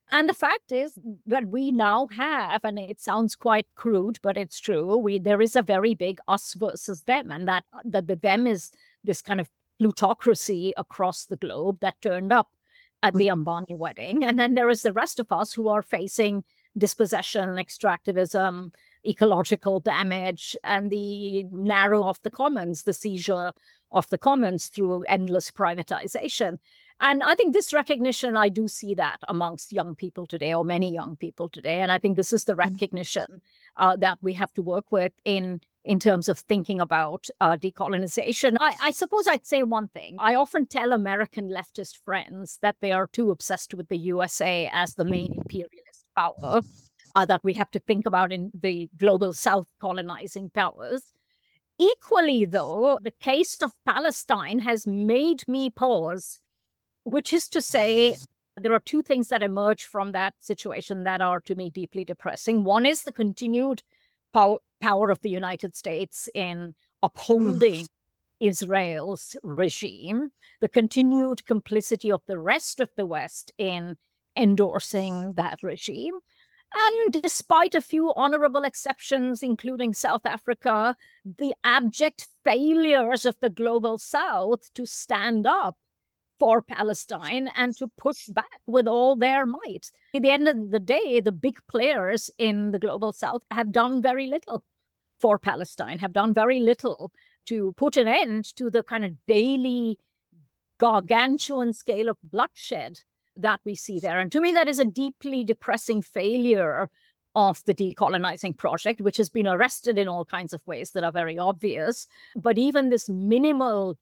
And the fact is that we now have, and it sounds quite crude, but it's true, there is a very big us versus them, and that the them is this kind of plutocracy across the globe that turned up at the Ambani wedding. And then there is the rest of us who are facing dispossession, extractivism, ecological damage, and the narrow of the commons, the seizure of the commons through endless privatization. And I think this recognition, I do see that amongst young people today, or many young people today. And I think this is the recognition that we have to work with in terms of thinking about decolonization. I suppose I'd say one thing. I often tell American leftist friends that they are too obsessed with the USA as the main imperialist power that we have to think about in the global South colonizing powers. Equally, though, the case of Palestine has made me pause, which is to say, there are two things that emerge from that situation that are, to me, deeply depressing. One is the continued power of the United States in upholding Israel's regime, the continued complicity of the rest of the West in endorsing that regime. And despite a few honorable exceptions, including South Africa, the abject failures of the global South to stand up for Palestine and to push back with all their might. At the end of the day, the big players in the global South have done very little for Palestine, have done very little to put an end to the kind of daily gargantuan scale of bloodshed that we see there. And to me, that is a deeply depressing failure of the decolonizing project, which has been arrested in all kinds of ways that are very obvious. But even this minimal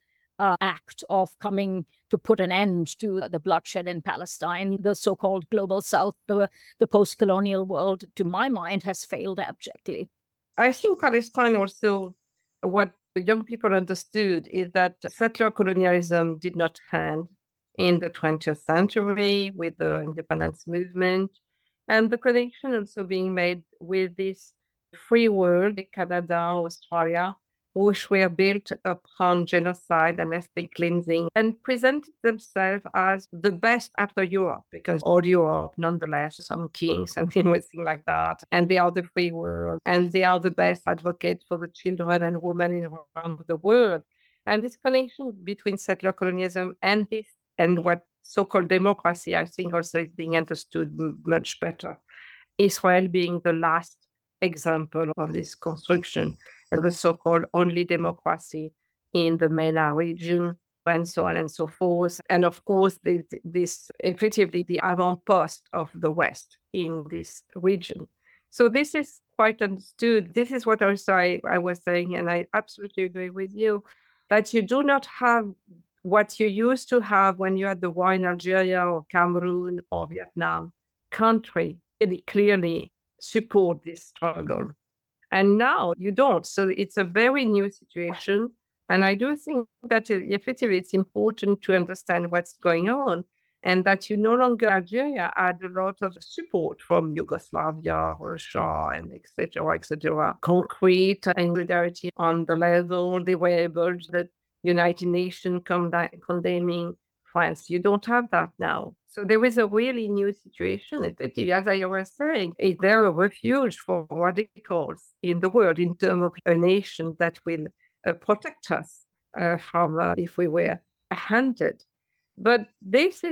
act of coming to put an end to the bloodshed in Palestine, the so-called global South, the post-colonial world, to my mind, has failed abjectly. I think Palestine also, what the young people understood is that settler colonialism did not end in the 20th century with the independence movement, and the connection also being made with this free world, Canada, Australia, which were built upon genocide and ethnic cleansing and presented themselves as the best after Europe, because all Europe, nonetheless, some kings and everything like that, and they are the free world, and they are the best advocates for the children and women around the world. And this connection between settler colonialism and this and what so-called democracy, I think also is being understood much better. Israel being the last example of this construction, the so-called only democracy in the MENA region, and so on and so forth. And of course, this effectively the avant-post of the West in this region. So this is quite understood. This is what also I was saying, and I absolutely agree with you, that you do not have what you used to have when you had the war in Algeria or Cameroon or Vietnam. Country really clearly support this struggle. And now you don't. So it's a very new situation. And I do think that effectively it's important to understand what's going on, and that you no longer, Algeria had a lot of support from Yugoslavia, Russia, and et cetera, concrete and solidarity on the level. They were able, the United Nations condemning France. You don't have that now. So there is a really new situation. As I was saying, is there a refuge for radicals in the world in terms of a nation that will protect us from if we were handed? But this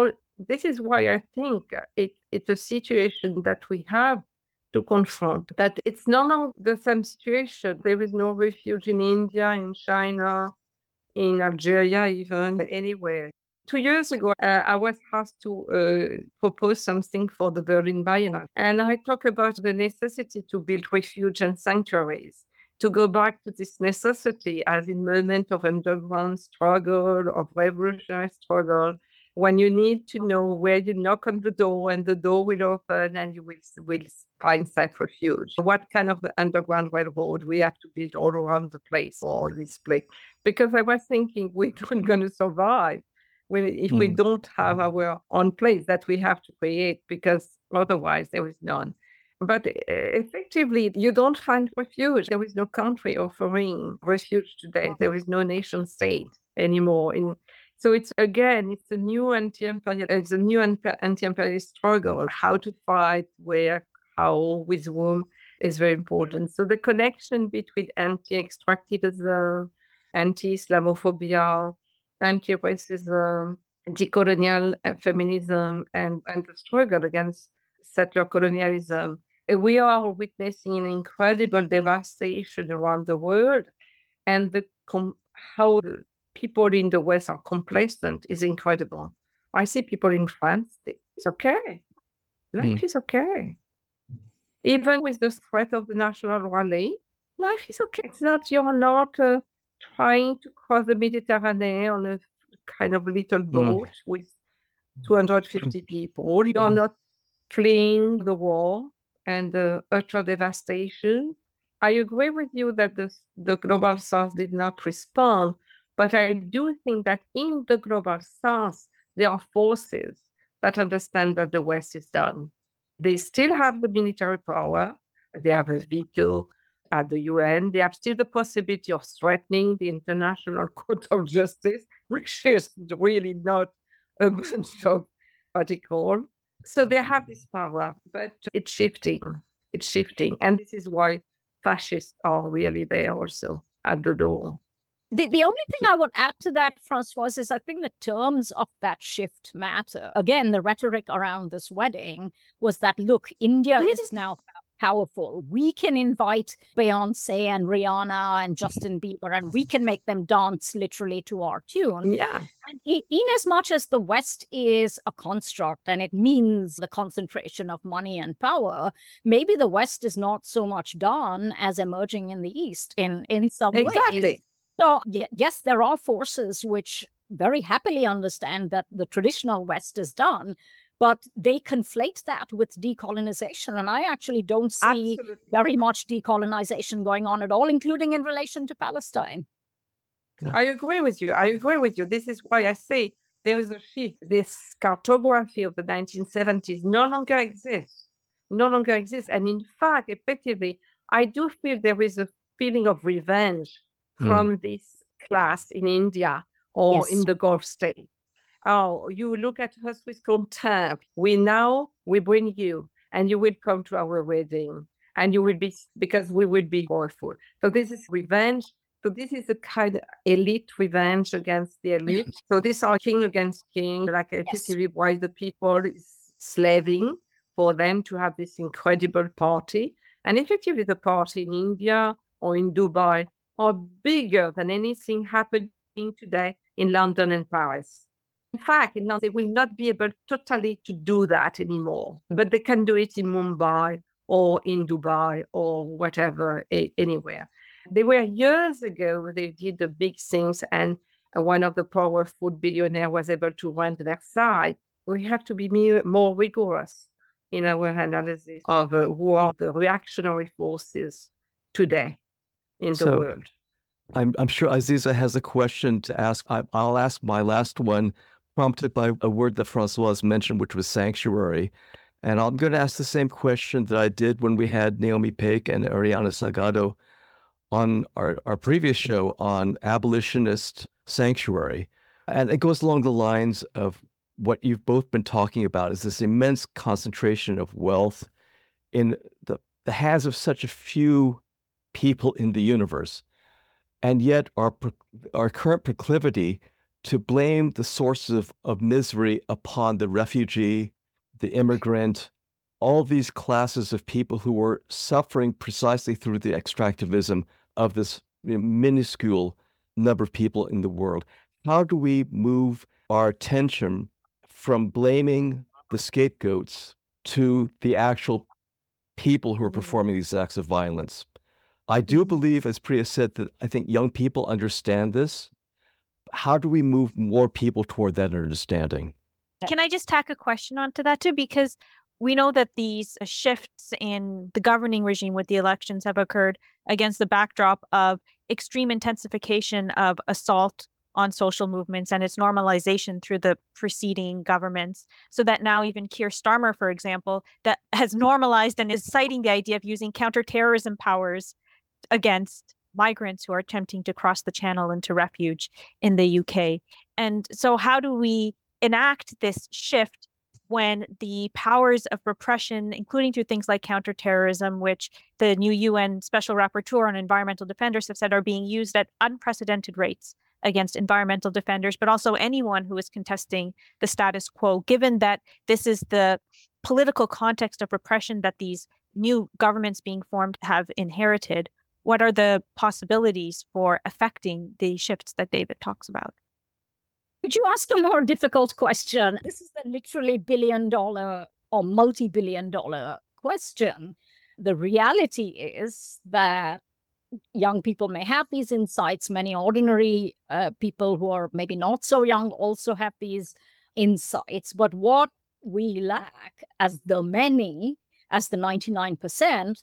is why I think it's a situation that we have to confront, that it's no longer the same situation. There is no refuge in India, in China, in Algeria, even anywhere. 2 years ago, I was asked to propose something for the Berlin Biennale. And I talk about the necessity to build refuge and sanctuaries, to go back to this necessity as in moment of underground struggle, of revolutionary struggle, when you need to know where you knock on the door and the door will open and you will find safe refuge. What kind of underground railroad we have to build all around the place, all this place. Because I was thinking we're not going to survive if we don't have our own place that we have to create, because otherwise there is none. But effectively, you don't find refuge. There is no country offering refuge today. There is no nation state anymore. So it's a new anti-imperialist struggle. How to fight, where, how, with whom is very important. So the connection between anti-extractivism, anti-Islamophobia, anti-racism, decolonial feminism, and the struggle against settler colonialism. We are witnessing an incredible devastation around the world, and how the people in the West are complacent is incredible. I see people in France, it's okay. Life is okay. Even with the threat of the National Rally, life is okay. It's not, you're not trying to cross the Mediterranean on a kind of little boat with 250 people. You're not fleeing the war and the utter devastation. I agree with you that the Global South did not respond, but I do think that in the Global South, there are forces that understand that the West is done. They still have the military power. They have a veto at the UN. They have still the possibility of threatening the International Court of Justice, which is really not a bunch of article. So they have this power, but it's shifting. It's shifting. And this is why fascists are really there also at the door. The only thing I would add to that, Françoise, is I think the terms of that shift matter. Again, the rhetoric around this wedding was that, look, India is now powerful. We can invite Beyonce and Rihanna and Justin Bieber, and we can make them dance literally to our tune. Yeah. And in as much as the West is a construct and it means the concentration of money and power, maybe the West is not so much done as emerging in the East in some ways. So yes, there are forces which very happily understand that the traditional West is done, but they conflate that with decolonization. And I actually don't see very much decolonization going on at all, including in relation to Palestine. I agree with you. This is why I say there is a shift. This cartography of the 1970s no longer exists. And in fact, effectively, I do feel there is a feeling of revenge from this class in India or in the Gulf state. Oh, you look at us with contempt. We bring you, and you will come to our wedding, and you will be, because we will be powerful. So this is revenge. So this is a kind of elite revenge against the elite. So these are king against king, like effectively why the people is slaving for them to have this incredible party. And effectively the party in India or in Dubai are bigger than anything happening today in London and Paris. In fact, in London, they will not be able totally to do that anymore, but they can do it in Mumbai or in Dubai or whatever, anywhere. There were years ago, they did the big things, and one of the powerful billionaires was able to rent Versailles. We have to be more rigorous in our analysis of who are the reactionary forces today in the world. I'm sure Aziza has a question to ask. I'll ask my last one, prompted by a word that Françoise mentioned, which was sanctuary. And I'm going to ask the same question that I did when we had Naomi Paik and Ariana Salgado on our previous show on abolitionist sanctuary. And it goes along the lines of what you've both been talking about, is this immense concentration of wealth in the hands of such a few people in the universe. And yet our current proclivity to blame the sources of misery upon the refugee, the immigrant, all these classes of people who were suffering precisely through the extractivism of this minuscule number of people in the world. How do we move our attention from blaming the scapegoats to the actual people who are performing these acts of violence? I do believe, as Priya said, that I think young people understand this. How do we move more people toward that understanding? Can I just tack a question onto that too? Because we know that these shifts in the governing regime with the elections have occurred against the backdrop of extreme intensification of assault on social movements and its normalization through the preceding governments. So that now even Keir Starmer, for example, that has normalized and is citing the idea of using counterterrorism powers against migrants who are attempting to cross the channel into refuge in the UK. And so how do we enact this shift when the powers of repression, including through things like counterterrorism, which the new UN Special Rapporteur on Environmental Defenders have said are being used at unprecedented rates against environmental defenders, but also anyone who is contesting the status quo, given that this is the political context of repression that these new governments being formed have inherited? What are the possibilities for affecting the shifts that David talks about? Could you ask a more difficult question? This is the literally billion-dollar or multi-billion-dollar question. The reality is that young people may have these insights. Many ordinary people who are maybe not so young also have these insights. But what we lack as the many, as the 99%,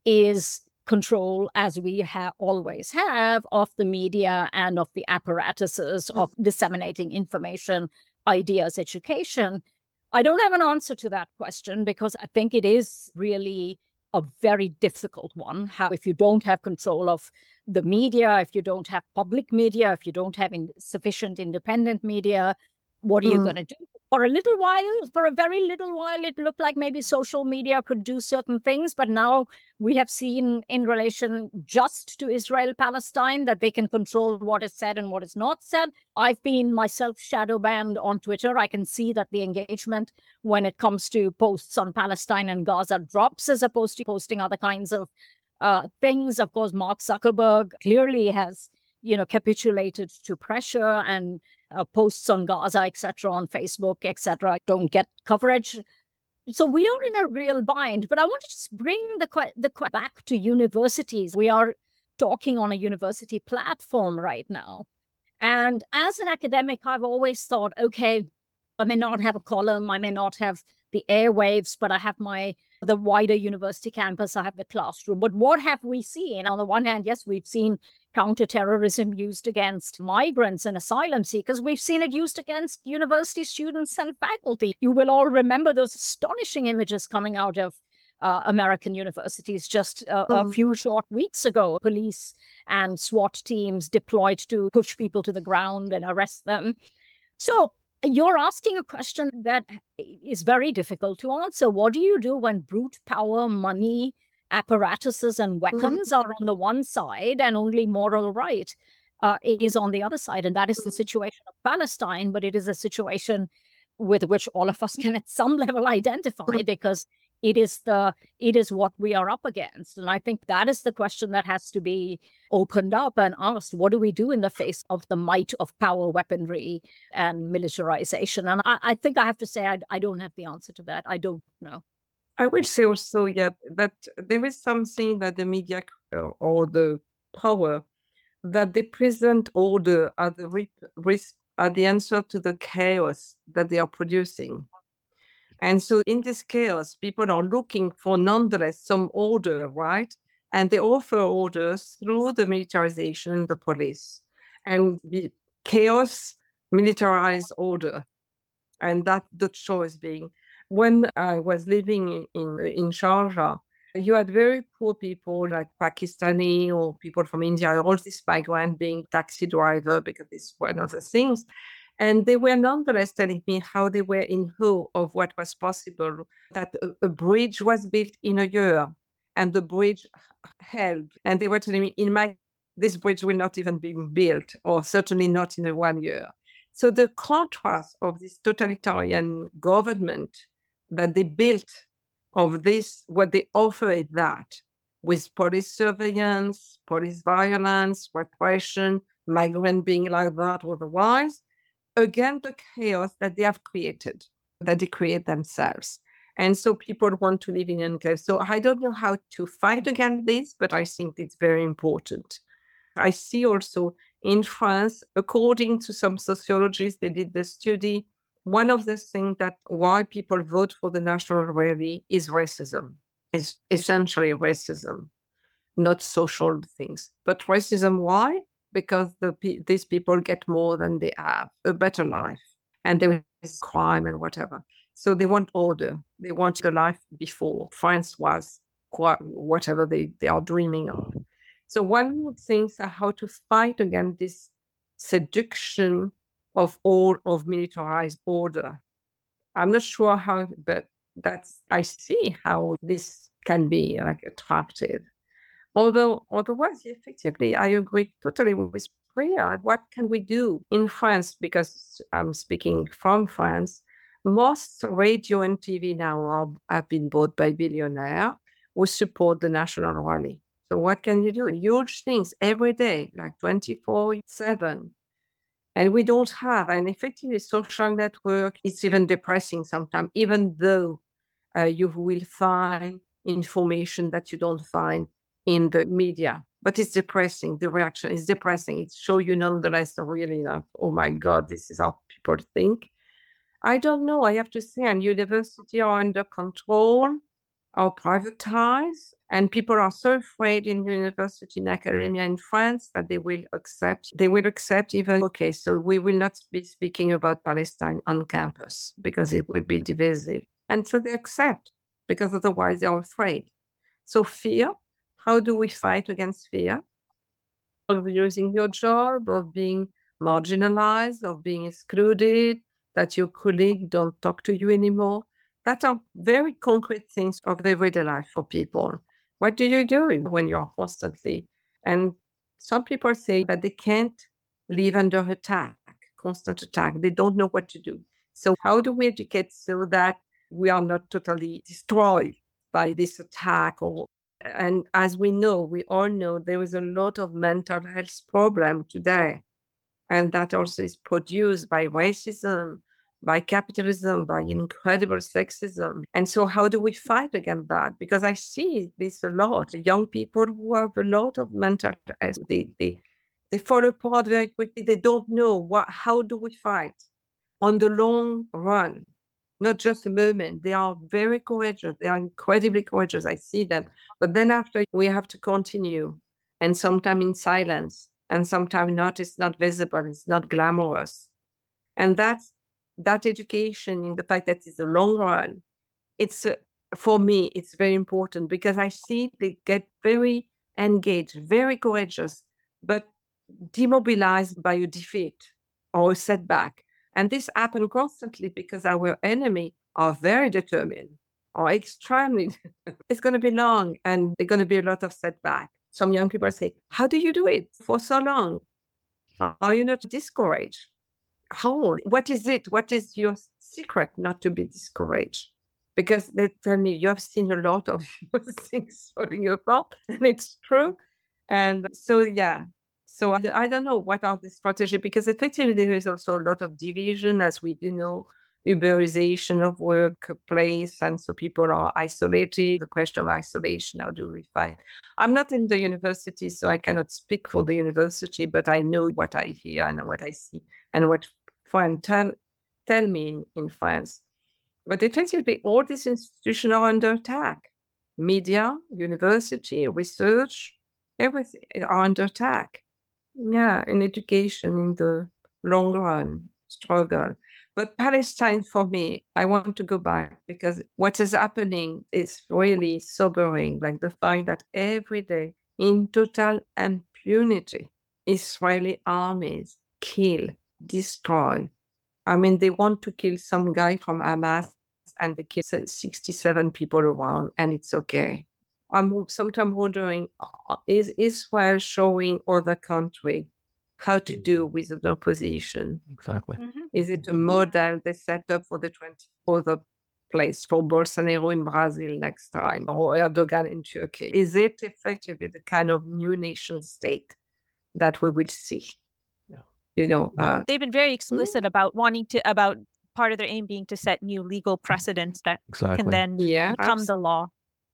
is control, as we always have, of the media and of the apparatuses of disseminating information, ideas, education. I don't have an answer to that question because I think it is really a very difficult one. How, if you don't have control of the media, if you don't have public media, if you don't have sufficient independent media, what are you going to do? For a little while, for a very little while, it looked like maybe social media could do certain things. But now we have seen in relation just to Israel-Palestine that they can control what is said and what is not said. I've been myself shadow banned on Twitter. I can see that the engagement when it comes to posts on Palestine and Gaza drops as opposed to posting other kinds of things. Of course, Mark Zuckerberg clearly has, capitulated to pressure, and posts on Gaza, etc., on Facebook, etc., don't get coverage. So we are in a real bind. But I want to just bring the back to universities. We are talking on a university platform right now. And as an academic, I've always thought, okay, I may not have a column, I may not have the airwaves, but I have the wider university campus, I have the classroom. But what have we seen? On the one hand, yes, we've seen counterterrorism used against migrants and asylum seekers. We've seen it used against university students and faculty. You will all remember those astonishing images coming out of American universities just a few short weeks ago. Police and SWAT teams deployed to push people to the ground and arrest them. So you're asking a question that is very difficult to answer. What do you do when brute power, money, apparatuses, and weapons are on the one side and only moral right is on the other side? And that is the situation of Palestine, but it is a situation with which all of us can at some level identify, because it is what we are up against. And I think that is the question that has to be opened up and asked. What do we do in the face of the might of power, weaponry, and militarization? And I think I have to say, I don't have the answer to that. I don't know. I would say also, that there is something that the media or the power, that they present order at the answer to the chaos that they are producing. And so in this chaos, people are looking for nonetheless some order, right? And they offer orders through the militarization, the police, and the chaos, militarized order. And that the choice being, when I was living in Sharjah, you had very poor people like Pakistani or people from India, all these migrants being taxi driver, because it's one of the things. And they were nonetheless telling me how they were in awe of what was possible, that a bridge was built in a year and the bridge held. And they were telling me, this bridge will not even be built, or certainly not in 1 year. So the contrast of this totalitarian government that they built of this, what they offer is that, with police surveillance, police violence, repression, migrant being like that otherwise, again, the chaos that they have created, that they create themselves. And so people want to live in enclaves. So I don't know how to fight against this, but I think it's very important. I see also in France, according to some sociologists, they did the study, one of the things that why people vote for the National Rally is racism. It's essentially racism, not social things. But racism, why? Because these people get more than they have, a better life, and there is crime and whatever. So they want order. They want the life before France was whatever they are dreaming of. So one would think how to fight against this seduction of all of militarized order. I'm not sure how, but I see how this can be like attractive. Although otherwise, effectively, I agree totally with Priya. What can we do in France? Because I'm speaking from France. Most radio and TV now have been bought by billionaires who support the National Rally. So what can you do? Huge things every day, like 24/7. And we don't have, and effectively social network is even depressing sometimes, even though you will find information that you don't find in the media. But it's depressing. The reaction is depressing. It shows you nonetheless really like, oh my God, this is how people think. I don't know. I have to say, and universities are under control or privatized, and people are so afraid in university and academia in France that they will accept even, okay, so we will not be speaking about Palestine on campus because it will be divisive. And so they accept because otherwise they're afraid. So fear, how do we fight against fear? Of losing your job, of being marginalized, of being excluded, that your colleague don't talk to you anymore. That are very concrete things of everyday life for people. What do you do when you're constantly? And some people say that they can't live under attack, constant attack. They don't know what to do. So how do we educate so that we are not totally destroyed by this attack? And as we all know, there is a lot of mental health problem today. And that also is produced by racism, by capitalism, by incredible sexism. And so how do we fight against that? Because I see this a lot. Young people who have a lot of mental health, they fall apart very quickly. They don't know how do we fight on the long run, not just a moment. They are very courageous. They are incredibly courageous. I see them. But then after, we have to continue, and sometimes in silence, and sometimes not. It's not visible. It's not glamorous. And that education in the fact that it's a long run. It's for me, it's very important because I see they get very engaged, very courageous, but demobilized by a defeat or a setback. And this happens constantly because our enemy are very determined or extremely. It's going to be long and there's going to be a lot of setback. Some young people say, how do you do it for so long? Are you not discouraged? How? What is it? What is your secret not to be discouraged? Because they tell me you have seen a lot of things falling apart, and it's true. And so, yeah. So I don't know what are the strategy, because effectively there is also a lot of division, as we know, Uberization of workplace, and so people are isolated. The question of isolation, how do we find? I'm not in the university, so I cannot speak for the university, but I know what I hear and what I see and what friends tell me in France. But effectively, all these institutions are under attack. Media, university, research, everything are under attack. Yeah, in education, in the long run, struggle. But Palestine, for me, I want to go back because what is happening is really sobering. Like the fact that every day, in total impunity, Israeli armies kill, destroy. I mean, they want to kill some guy from Hamas and they kill 67 people around, and it's okay. I'm sometimes wondering, is Israel showing other countries how to do with the opposition? Exactly. Is it a model they set up for the 24th place for Bolsonaro in Brazil next time, or Erdogan in Turkey? Is it effectively the kind of new nation state that we will see? You know, They've been very explicit about about part of their aim being to set new legal precedents that can Exactly. then become the law.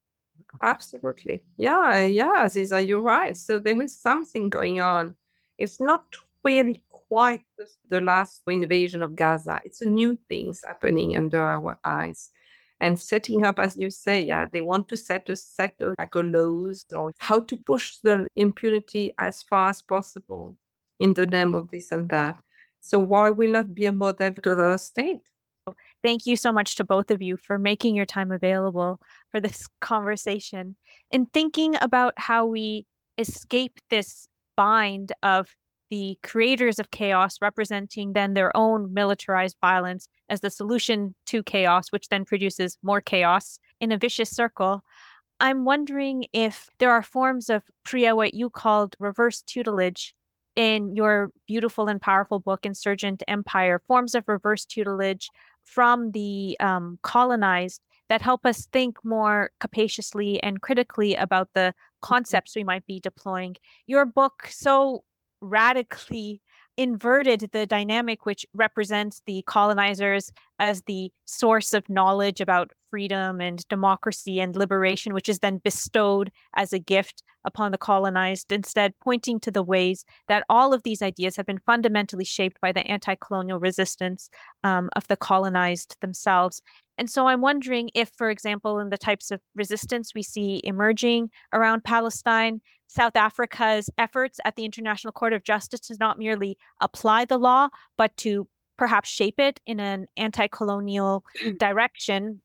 Absolutely. Yeah, Ziza, you're right. So there is something going on. It's not really quite the last invasion of Gaza. It's a new things happening under our eyes. And setting up, as you say, they want to set like a laws or how to push the impunity as far as possible in the name of this and that. So why will not be a model to the state? Thank you so much to both of you for making your time available for this conversation and thinking about how we escape this bind of the creators of chaos representing then their own militarized violence as the solution to chaos, which then produces more chaos in a vicious circle. I'm wondering if there are forms of, Priya, what you called reverse tutelage in your beautiful and powerful book, Insurgent Empire, forms of reverse tutelage from the colonized that help us think more capaciously and critically about the concepts we might be deploying. Your book so radically inverted the dynamic which represents the colonizers as the source of knowledge about freedom and democracy and liberation, which is then bestowed as a gift upon the colonized, instead pointing to the ways that all of these ideas have been fundamentally shaped by the anti-colonial resistance of the colonized themselves. And so I'm wondering if, for example, in the types of resistance we see emerging around Palestine, South Africa's efforts at the International Court of Justice to not merely apply the law, but to perhaps shape it in an anti-colonial direction.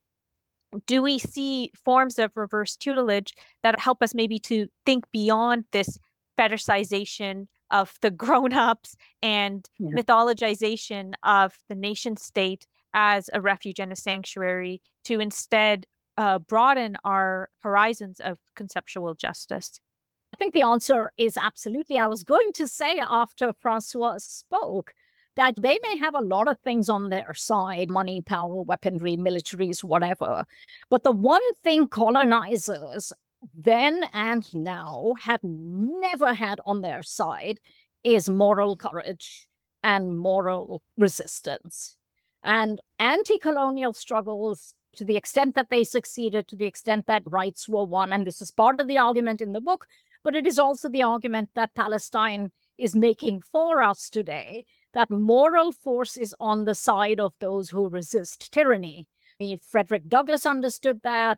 Do we see forms of reverse tutelage that help us maybe to think beyond this fetishization of the grown-ups and mythologization of the nation state as a refuge and a sanctuary to instead broaden our horizons of conceptual justice? I think the answer is absolutely. I was going to say after Francois spoke that they may have a lot of things on their side, money, power, weaponry, militaries, whatever. But the one thing colonizers then and now have never had on their side is moral courage and moral resistance. And anti-colonial struggles, to the extent that they succeeded, to the extent that rights were won, and this is part of the argument in the book, but it is also the argument that Palestine is making for us today, that moral force is on the side of those who resist tyranny. Frederick Douglass understood that,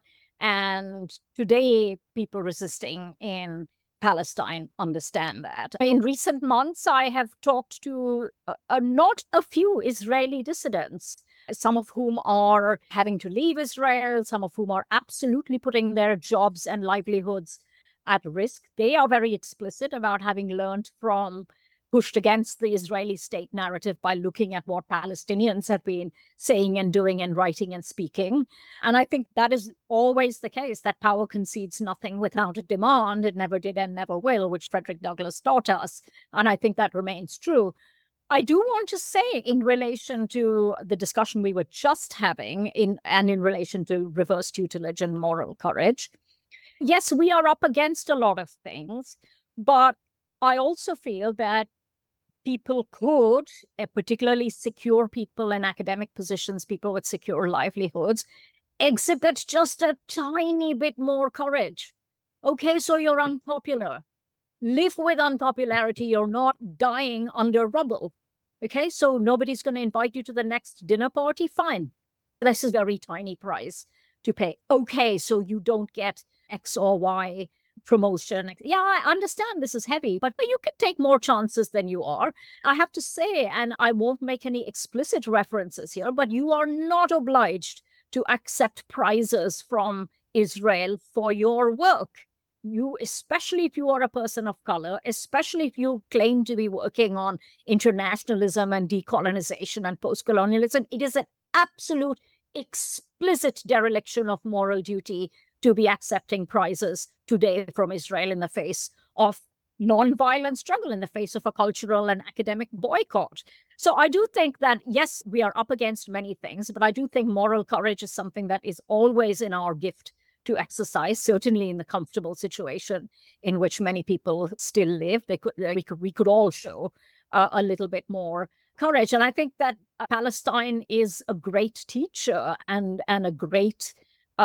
and today people resisting in Palestine understand that. In recent months, I have talked to not a few Israeli dissidents, some of whom are having to leave Israel, some of whom are absolutely putting their jobs and livelihoods at risk. They are very explicit about having learned from, pushed against the Israeli state narrative by looking at what Palestinians have been saying and doing and writing and speaking. And I think that is always the case, that power concedes nothing without a demand. It never did and never will, which Frederick Douglass taught us. And I think that remains true. I do want to say, in relation to the discussion we were just having in relation to reverse tutelage and moral courage, yes, we are up against a lot of things, but I also feel that people could, particularly secure people in academic positions, people with secure livelihoods, exhibit just a tiny bit more courage. Okay, so you're unpopular. Live with unpopularity. You're not dying under rubble. Okay, so nobody's going to invite you to the next dinner party. Fine. This is a very tiny price to pay. Okay, so you don't get X or Y promotion. Yeah, I understand this is heavy, but you can take more chances than you are. I have to say, and I won't make any explicit references here, but you are not obliged to accept prizes from Israel for your work. You, especially if you are a person of color, especially if you claim to be working on internationalism and decolonization and post-colonialism, it is an absolute explicit dereliction of moral duty to be accepting prizes today from Israel in the face of non-violent struggle, in the face of a cultural and academic boycott. So I do think that, yes, we are up against many things, but I do think moral courage is something that is always in our gift to exercise, certainly in the comfortable situation in which many people still live. We could all show a little bit more courage. And I think that Palestine is a great teacher and a great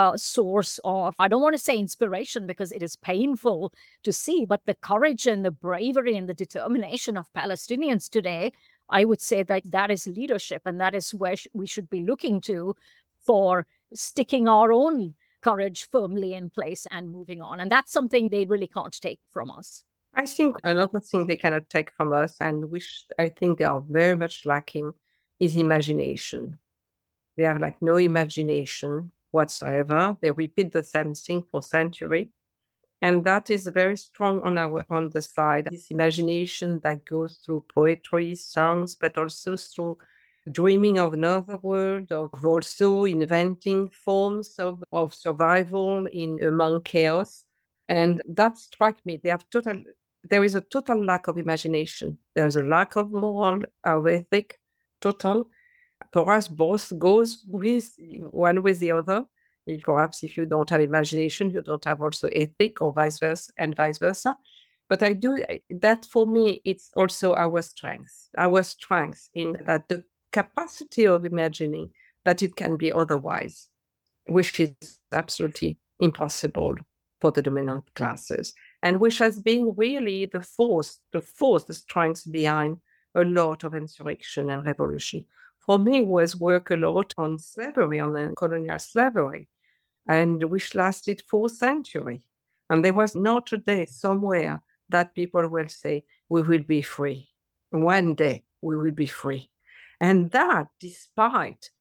source of, I don't want to say inspiration because it is painful to see, but the courage and the bravery and the determination of Palestinians today, I would say that is leadership, and that is where we should be looking to for sticking our own courage firmly in place and moving on. And that's something they really can't take from us. I think another thing they cannot take from us, and which I think they are very much lacking, is imagination. They have no imagination whatsoever. They repeat the same thing for centuries. And that is very strong on the side. This imagination that goes through poetry, songs, but also through dreaming of another world, of also inventing forms of survival among chaos. And that struck me. There is a total lack of imagination. There's a lack of moral, of ethic, total. For us, both goes with one with the other. Perhaps if you don't have imagination, you don't have also ethic, or vice versa, and vice versa. But that for me, it's also our strength in that the capacity of imagining that it can be otherwise, which is absolutely impossible for the dominant classes, and which has been really the strength behind a lot of insurrection and revolution. For me, was work a lot on slavery, on colonial slavery, and which lasted 4 centuries. And there was not a day somewhere that people will say, we will be free. One day we will be free. And that, despite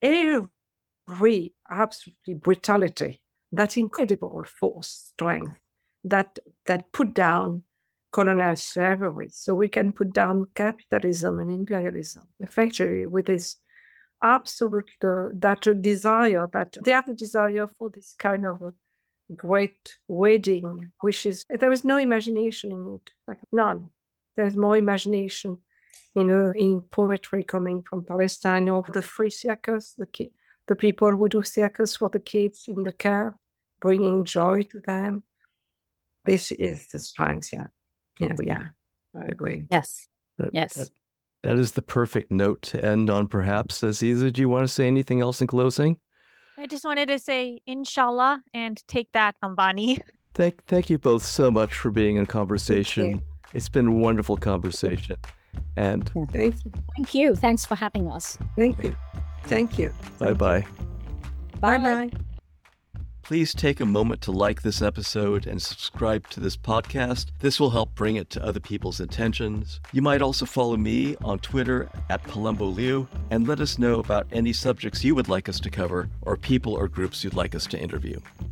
every absolutely brutality, that incredible force, strength, that put down colonial slavery, so we can put down capitalism and imperialism, effectively, with this absolute desire, that they have a desire for this kind of a great wedding, which is, there is no imagination in it, like none. There's more imagination in poetry coming from Palestine, or the free circus, the people who do circus for the kids in the car, bringing joy to them. This is the strength, yeah, I agree. Yes. That is the perfect note to end on, perhaps. Aziza, do you want to say anything else in closing? I just wanted to say, inshallah, and take that, Ambani. Thank you both so much for being in conversation. It's been a wonderful conversation. And Thank you. Thanks for having us. Thank you. bye-bye. Bye-bye. Please take a moment to like this episode and subscribe to this podcast. This will help bring it to other people's attentions. You might also follow me on Twitter @PalumboLiu and let us know about any subjects you would like us to cover or people or groups you'd like us to interview.